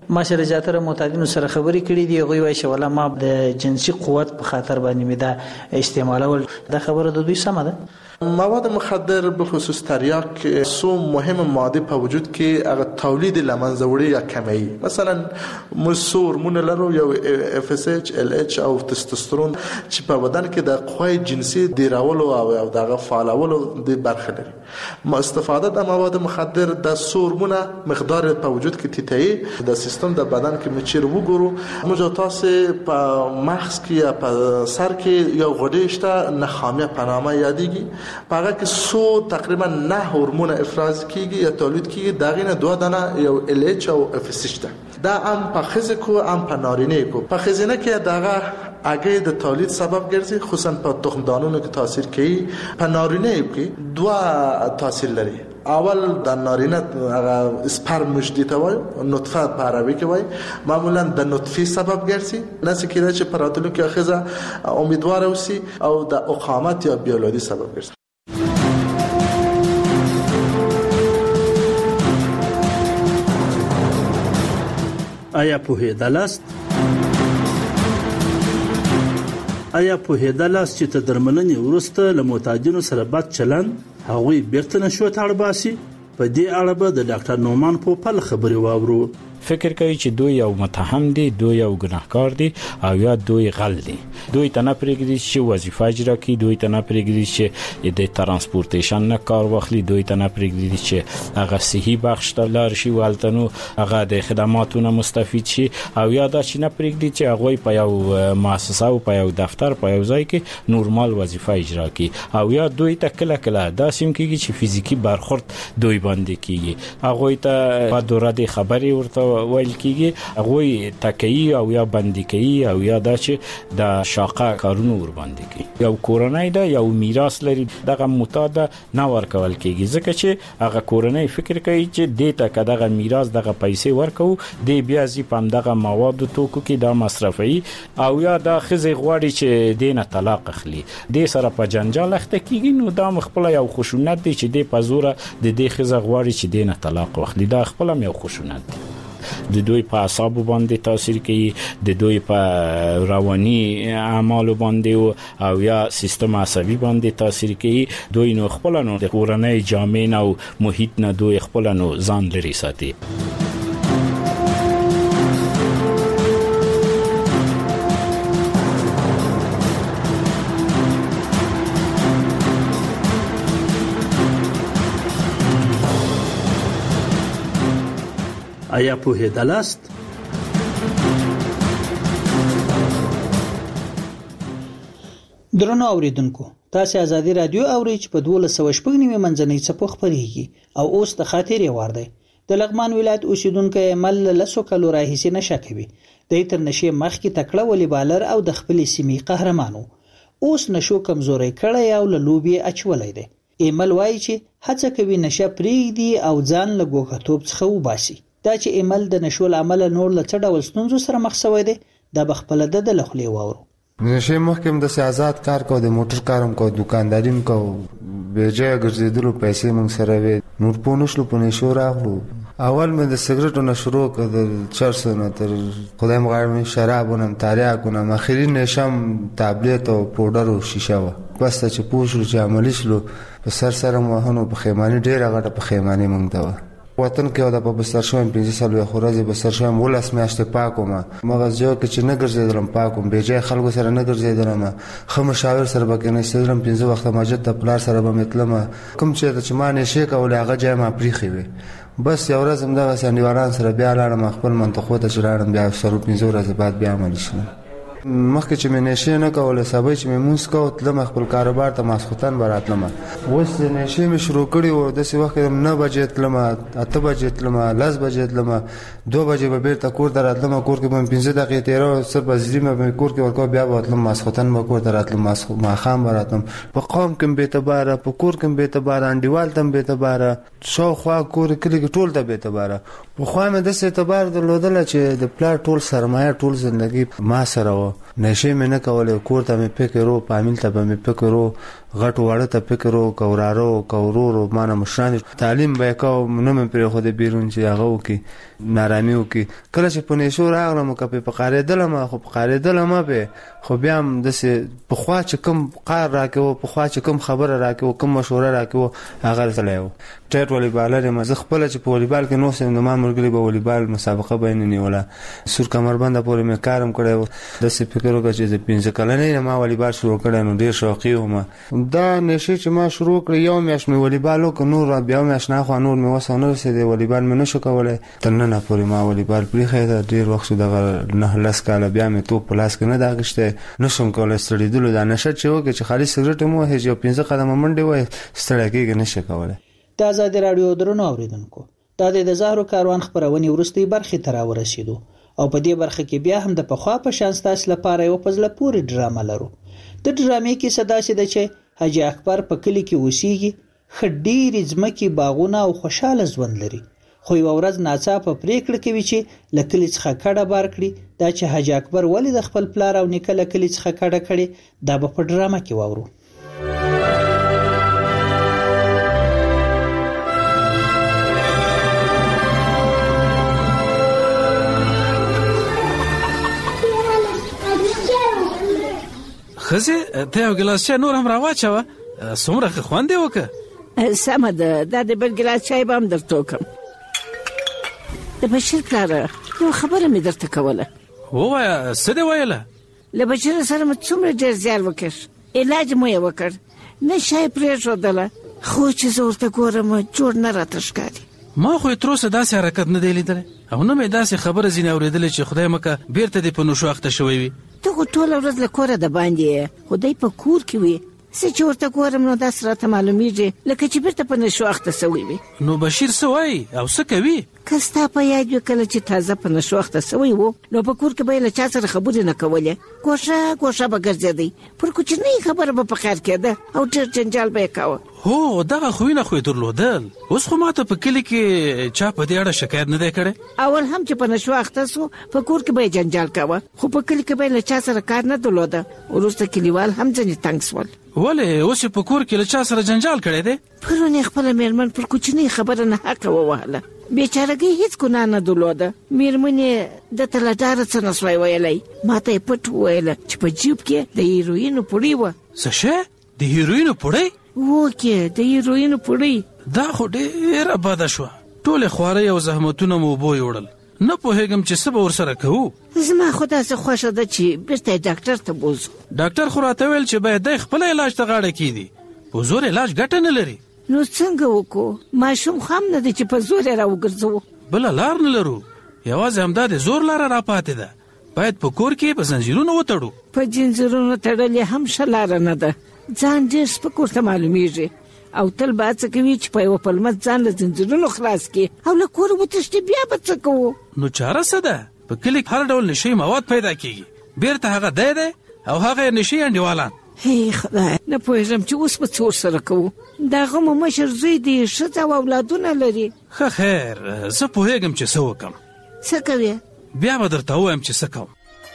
ما سره زیاتره معتادینو سره خبرې کړې دي، هغوی وایي چې ولا ما د جنسي قوت په خاطر باندې مې دا استعمالول. دا خبره د دوی سمه ده؟ مواد مخدر بخصوص تریاک سو مهم ماده په وجود کې هغه تولید لمنځه یا کمی، مثلا مسور مون لرو یو اف اس اچ ال اچ او تستوسترون چې په بدن کې د قوی جنسي دیراولو او دغه فعالولو د برخه لري. ما استفاده د مواد مخدر د سورمونه مقدار په وجود کې تیتای د سیستم د بدن کې مچیر وګورو موجودات په مغز کې یا په سر کې یو غوډه شته نخامه پنامه یادېږي، پاګه کې سو تقریبا نه هورمون افراز کیږي یا تولید کیږي، دغه نه دوه دانه یو ال اچ او اف اس اچ ده. دا ام په خزه کو ام په نارینه کو په خزینه کې دغه اگه د تولید سبب ګرځي، خصوصا په تخمدانونو کې تاثیر کوي. په نارینه کې دوه تاثیر لري. اول د نارینه هغه اسپرم مجدی ته وای، نطفه په عربي کې وای، معمولا د نطفه سبب ګرځي، نس کېده چې په راتلونکي کې خزه امیدوار اوسي او د اقامت یا بیولادي سبب ګرځي. آیا پوهېدلاست آیا پوهېدلاست چې تر درملنې وروسته له معتادینو سره بد چلند هغوی بیرته نشو ته اړ باسي؟ په دې اړه به د ډاکټر نومان پوپل خبرې واورو. فکر کوي چې دوی یو متهم دي، دوی یو ګناهکار دي او یا دوی غل دي. دوی ته نه پرېږدي چې وظیفه اجرا کړي، دوی ته نه پرېږدي چې د ترانسپورټیشن نه کار واخلي، دوی ته نه پرېږدي چې هغه صحي بخش ته لاړ شي، والته نو هغه د خدماتو نه مستفید شي، او یا دا چې نه پرېږدي چې هغوی په یو مؤسسه او په یو دفتر په یو ځای کې نورمال وظیفه اجرا کړي، او یا دوی ته کله کله داسې هم کېږي چې فزیکي برخورد دوی باندې کېږي، هغوی ته په دوره د خبرې ورته ویل کېږي، هغوی تکیي او یا بندي کوي او یا دا چې د شاقه کارونو ور باندې کوي. یو کورنۍ ده، یو میراث لري، دغه معتاد نه ورکول کېږي ځکه چې هغه کورنۍ فکر کوي چې دې ته که دغه میراث دغه پیسې ورکوو دې بیا ځي په همدغه موادو توکو کې دا مصرفوي، او یا دا ښځې غواړي چې دې نه طلاق اخلي، دې سره په جنجال اخته کېږي، نو دا خپله یو خشونت دی چې دې په زوره د دې ښځه غواړي چې دې نه طلاق واخلي. دا خپله هم یو خشونت دی. د دوی په اعصابو باندې تاثیر کوي، د دوی په رواني اعمالو باندې او یا سیستم عصبي باندې تاثیر کوي. دوی نو خپل نو د کورنۍ جامع او محیط نه دوی خپل نو ځان لري ساتي. آیا پوهېدلاست؟ درنو اوریدونکو، تاسو ازادي رادیو اورئ چې په دوه سوه شپږ نیمه منځنۍ څپو خبرېږي او اوس د خاطرې وار دی. د لغمان ولایت اوسیدونکو عمل لسو کلو راهیسې نشه کوي. د تر نشې مخکې تکړه والیبالر او د خپلې سیمې قهرمانو، اوس نشو کمزوري کړی او له لوبې اچولی دی. عمل وایي چې هڅه کوي نشه پرېږدي او ځان له ګوښه‌توب څخه وباسي. دا چې عمل د نشو له امله نور له څه ډول ستونزو سره مخ شوی دی، دا به خپله د ده له خولې واورو. نشې مخکې هم داسې آزاد کار کو، د موټر کار هم کو، دوکانداري هم کو، بېځایه ګرځېدلو پیسې موږ سره وې، نور پوه نه شلو په نشو راغلو. اول مې د سګرټو نه شروع کړه، د چرسو نه تر خدای مې غواړم شرابو نه تریاکو نه، اخري نشه هم تابلیت او پوډر او شیشه وه. بس ته چې پوه شلو چې عملي شلو، په سر سره مو وهنو پښیماني ډېره غټه پښیماني موږ ته وه. وطن کې او د په بستر شوم پنځه څلوېښت ورځې بستر شوم، ولس میاشتې پاک وم، مغز جو کې چې نه ګرځېدلم پاک وم، بې ځایه خلکو سره نه ګرځېدلم، ښه مشاور سره به کېناستېدلم، پنځه وخته مسجد ته پلار سره به مې تلم، کوم چېرته چې ما نشې کولې هغه ځای ما پرېښې وې. بس یو ورځ همدغسې انډیوالان سره بیا لاړم، خپل منطقو ته چې لاړم، بیا څلور پنځه ورځې بعد بیا عملي شوم. مخکې چې مې نشې نه کوله، سبا چې مې مونځ کوه تلم خپل کاروبار ته، ماسخوتن به راتلم. اوس د نشې مې شروع کړې وه، داسې وخت کې نه بجې تلم، اته بجې تلم، لس بجې تلم، دوه بجې به بېرته کور ته راتلم، کور کې به مې پنځه دقیقې تېروه، څه بزري به مې کور کې ورکوه، بیا به وتلم ماسخوتن به کور ته راتلم، ماښام به راتلم. په قوم کې هم بېاعتباره، په کور کې هم بېاعتباره، انډیوال ته هم بېاعتباره، شاوخوا کور کلي کې ټول ته بېاعتباره. پخوا مې داسې اعتبار درلودله چې د پلار ټول سرمایه ټول زندګي ما سره وه، نشې مې نه کولې، کور ته مې فکر و، فامیل ته به مې فکر و، غټ وړه ته فکر او کورارو کورورو مانه مشران تعلیم به کو نه مې پر خو د بیرون چې هغه وکي نارامي وکي کله چې په نشو راغلم که په قاره دلم خو په قاره دلم به خو بیا هم د په خوا چې کوم قار راکو په خوا چې کوم خبره راکو کوم مشوره راکو هغه سلایو ټیټ والیبال لري مزه خپل چې په والیبال کې نو سم د ما مرګلي به والیبال مسابقه بین نیولا سور کمربند پورې مې کارم کړو د څه فکر وکړ چې د پنځه کلنې ما والیبال شروع کړم نو ډیر شوقي وم دا نشي چې ما شروع کړ یو میاش مې والیبال وک نور بیا میاش نه خو نور مې وسونه رسېد والیبال مې نشو کولای تنه پورې ما والیبال پرې خېدا ډیر وخت د نه لاس کاله بیا مې تو پلاس کې نه داغشته نشم کولای ستړي دا نشه چې وکړي چې خالي سیګریټ مو هیڅ یو پنځه قدمه منډه وای ستړی کېږي نشه کولای د آزادي رادیو درنو اوریدونکو دا د زهرو کاروان خبرونې ورستي برخې تر ورسېدو او په دې برخه کې بیا هم د پخوا په شان ستاسو لپاره یو پزله پوری ډرامه لرو د ډرامې کې صدا سي د چې حاجی اکبر په کلی کې اوسېږي خډيري ځمکې باغونه او خوشاله ژوند لري خو یو ورځ ناڅاپه پریکړه کوي چې لکلی څخه کډه بار کړي دا چې حاجی اکبر ولې د خپل پلار او نیکه لکلی څخه کډه کړي دا په ډرامه کې وورو خزه ته یو ګلاس چای نور هم راواچوه څومره ښه خوند یې وکړه سمه ده دا د بل ګلاس چای به هم درته وکړم د بشیر پلاره یو خبره مې درته کوله ووایه څه دې ویله له بشیر سره مې څومره ډېر زیار وکړ علاج مو یې وکړ نه شی پرېښودله خو چې زه ورته ګورم جوړ نه راته ښکاري ما خو یې تر اوسه داسې حرکت نه دی لیدلی او نه مې داسې خبره ځینې اورېدلې چې خدای مکه بیرته دې په نشو اخته شوی وي ته خو ټوله ورځ له کوره د باندې خو دی په کور کې وي څه چې ورته ګورم نو داسې راته معلومیږي لکه چې بیرته په نشو اخته سوی وي نو بشیر څه وایي او څه کوي که ستا په یاد وي کله چې تازه په نشو اخته سوی و نو په کور کې به یې له چا سره خبرې نه کولې ګوښه ګوښه به ګرځېدی پر کوچنۍ خبره به په خیر کېده او ډېر جنجال به یې کاوه هو دغه خوینه خو یې درلودل اوس خو ماته په کلي کې چا په دې اړه شکایت نه دی کړی اول هم چې په نشو اخته سو په کور کې به یې جنجال کاوه خو په کلي کې به یې له چا سره کار نه درلوده وروسته کلیوال هم ځینې تنګ سول ولې اوس په کور کې له چا سره جنجال کړی دی پرون یې خپله مېرمن پر کوچنۍ خبره نه حقه ووهله بیچارګۍ هیڅ ګناه نه درلوده مېرمن یې دته له ډاره څه نه سوی ویلی ما ته یې پټ وویله چې په جیب کې د هیروینو پوړۍ وه څه شی د هیروینو پوړۍ وکې د هیروینو پوړۍ دا خو ډېره بده شوه ټولې خوارۍ او زحمتونه مو اوبو یوړل نه پوهېږم چې څه به ورسره کوو زما خو داسې خوښه ده چې بېرته یې ډاکټر ته بوځو ډاکټر خو راته ویل چې باید دی خپله علاج ته غاړه کېږدي په زور علاج ګټه نه لري نو څنګه وکړو ماشوم خو هم نه دی چې په زور یې راوګرځوو بله لار نه لرو یوازې همدا د زور لاره راپاتې ده باید په کور کې په زنځیرونو وتړو په زنځیرونو تړل یې هم ښه لاره نه ده ځان ډېر سپک ورته معلومیږي او تل به هڅه کوي چې په یوه پلمه ځان له زنځیرونو خلاص کړي او له کوره وتښتي بیا به څه کوو نو چاره څه ده په کلي کې هر ډول نشي مواد پیدا کېږي بیرته هغه دی دی او هغه یې نشي انډیوالان هی خدای نه پوهېږم چې اوس به څه ورسره کوو د هغه مو مشر زوی دی ښځه او اولادونه لري ښه خیر زه پوهېږم چې څه وکړم څه کوې بیا به درته ووایم چې څه کوم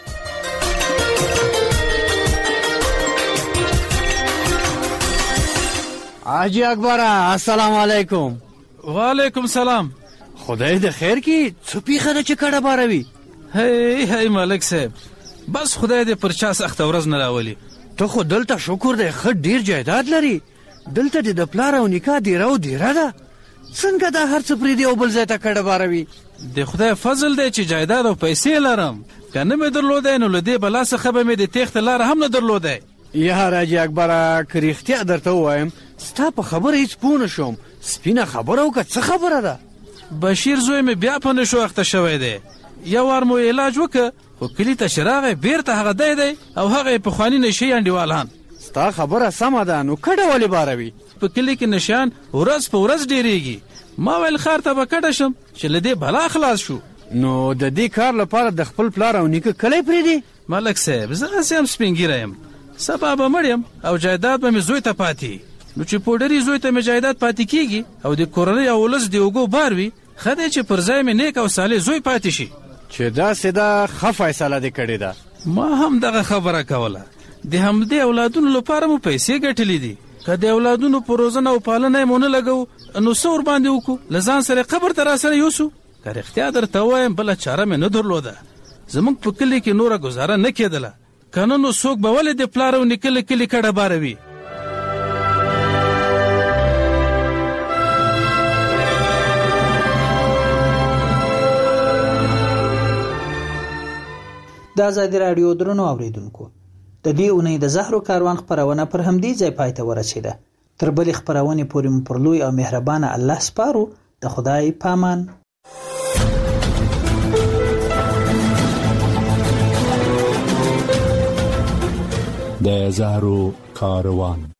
حاجی اکبره السلام علیکم وعلیکم سلام خدای د خیر کې څه پیښه ده چې کډه باروي هی هی ملک صاحب بس خدای دې پر چا سخته ورځ نه راولي ته خو دلته شکر دی ښه ډېر جایداد لري دلته دې د پلار او نیکه دیره او دیره ده څنګه دا هر څه پرېږدي او بل ځای ته کډه باروي د خدای فضل دی چې جایداد او پیسې لرم که نه مې درلودی نو له دې بلا څخه به مې د تېښتې لاره هم نه درلودی یا حاجي اکبره که رښتیا درته ووایم ستا په خبره هیڅ پوه نه شوم سپینه خبره وکړه څه خبره ده بشیر زوی مې بیا په نشو اخته شوی دی یو وار مو علاج وکړه خو کلي ته چې راغی بیرته هغه دی دی او هغه یې پخواني نشي انډیوالان ستا خبره سمه ده نو کډه ولې باروي په کلي کې نشیان ورځ په ورځ ډېرېږي ما ویل ښار ته به کډه شم چې له دې بلا خلاص شو نو د دې کار لپاره د خپل پلار او نیکه کلی پرېږدي ملک صاحب زه هسې هم سپین ږیری یم سبا به مړ یم او جایداد به مې زوی ته پاتې نو چې پوډري زوی ته مې جایداد پاتې کېږي او د کورنۍ او ولس د اوږو بار وي ښه دی چې پر ځای مې نیک او صالح زوی پاتې شي چې داسې ده ښه فیصله دې کړې ده ما هم دغه خبره کوله د همدې اولادونو لپاره مو پیسې ګټلې دي. که د اولادونو په روزنه او پالنه یې مونه لګو نو څه ورباندې وکړو؟ له ځان سره قبر ته راسره یوسو؟ که رښتیا درته ووایم بله چاره مې نه درلوده. زموږ په کلي کې نوره ګزاره نه کېدله. که نه نو څوک به ولې د پلار او نیکه له کلي کډه باروي؟ د ازادي راډیو درنو اوریدونکو، د دې اونۍ د زهرو کاروان خپرونه پر همدې ځای پای ته ورسېده. تر بلې خپرونې پورې مو پر لوی او مهربانه الله سپارو. د خدای پامان. د زهرو کاروان.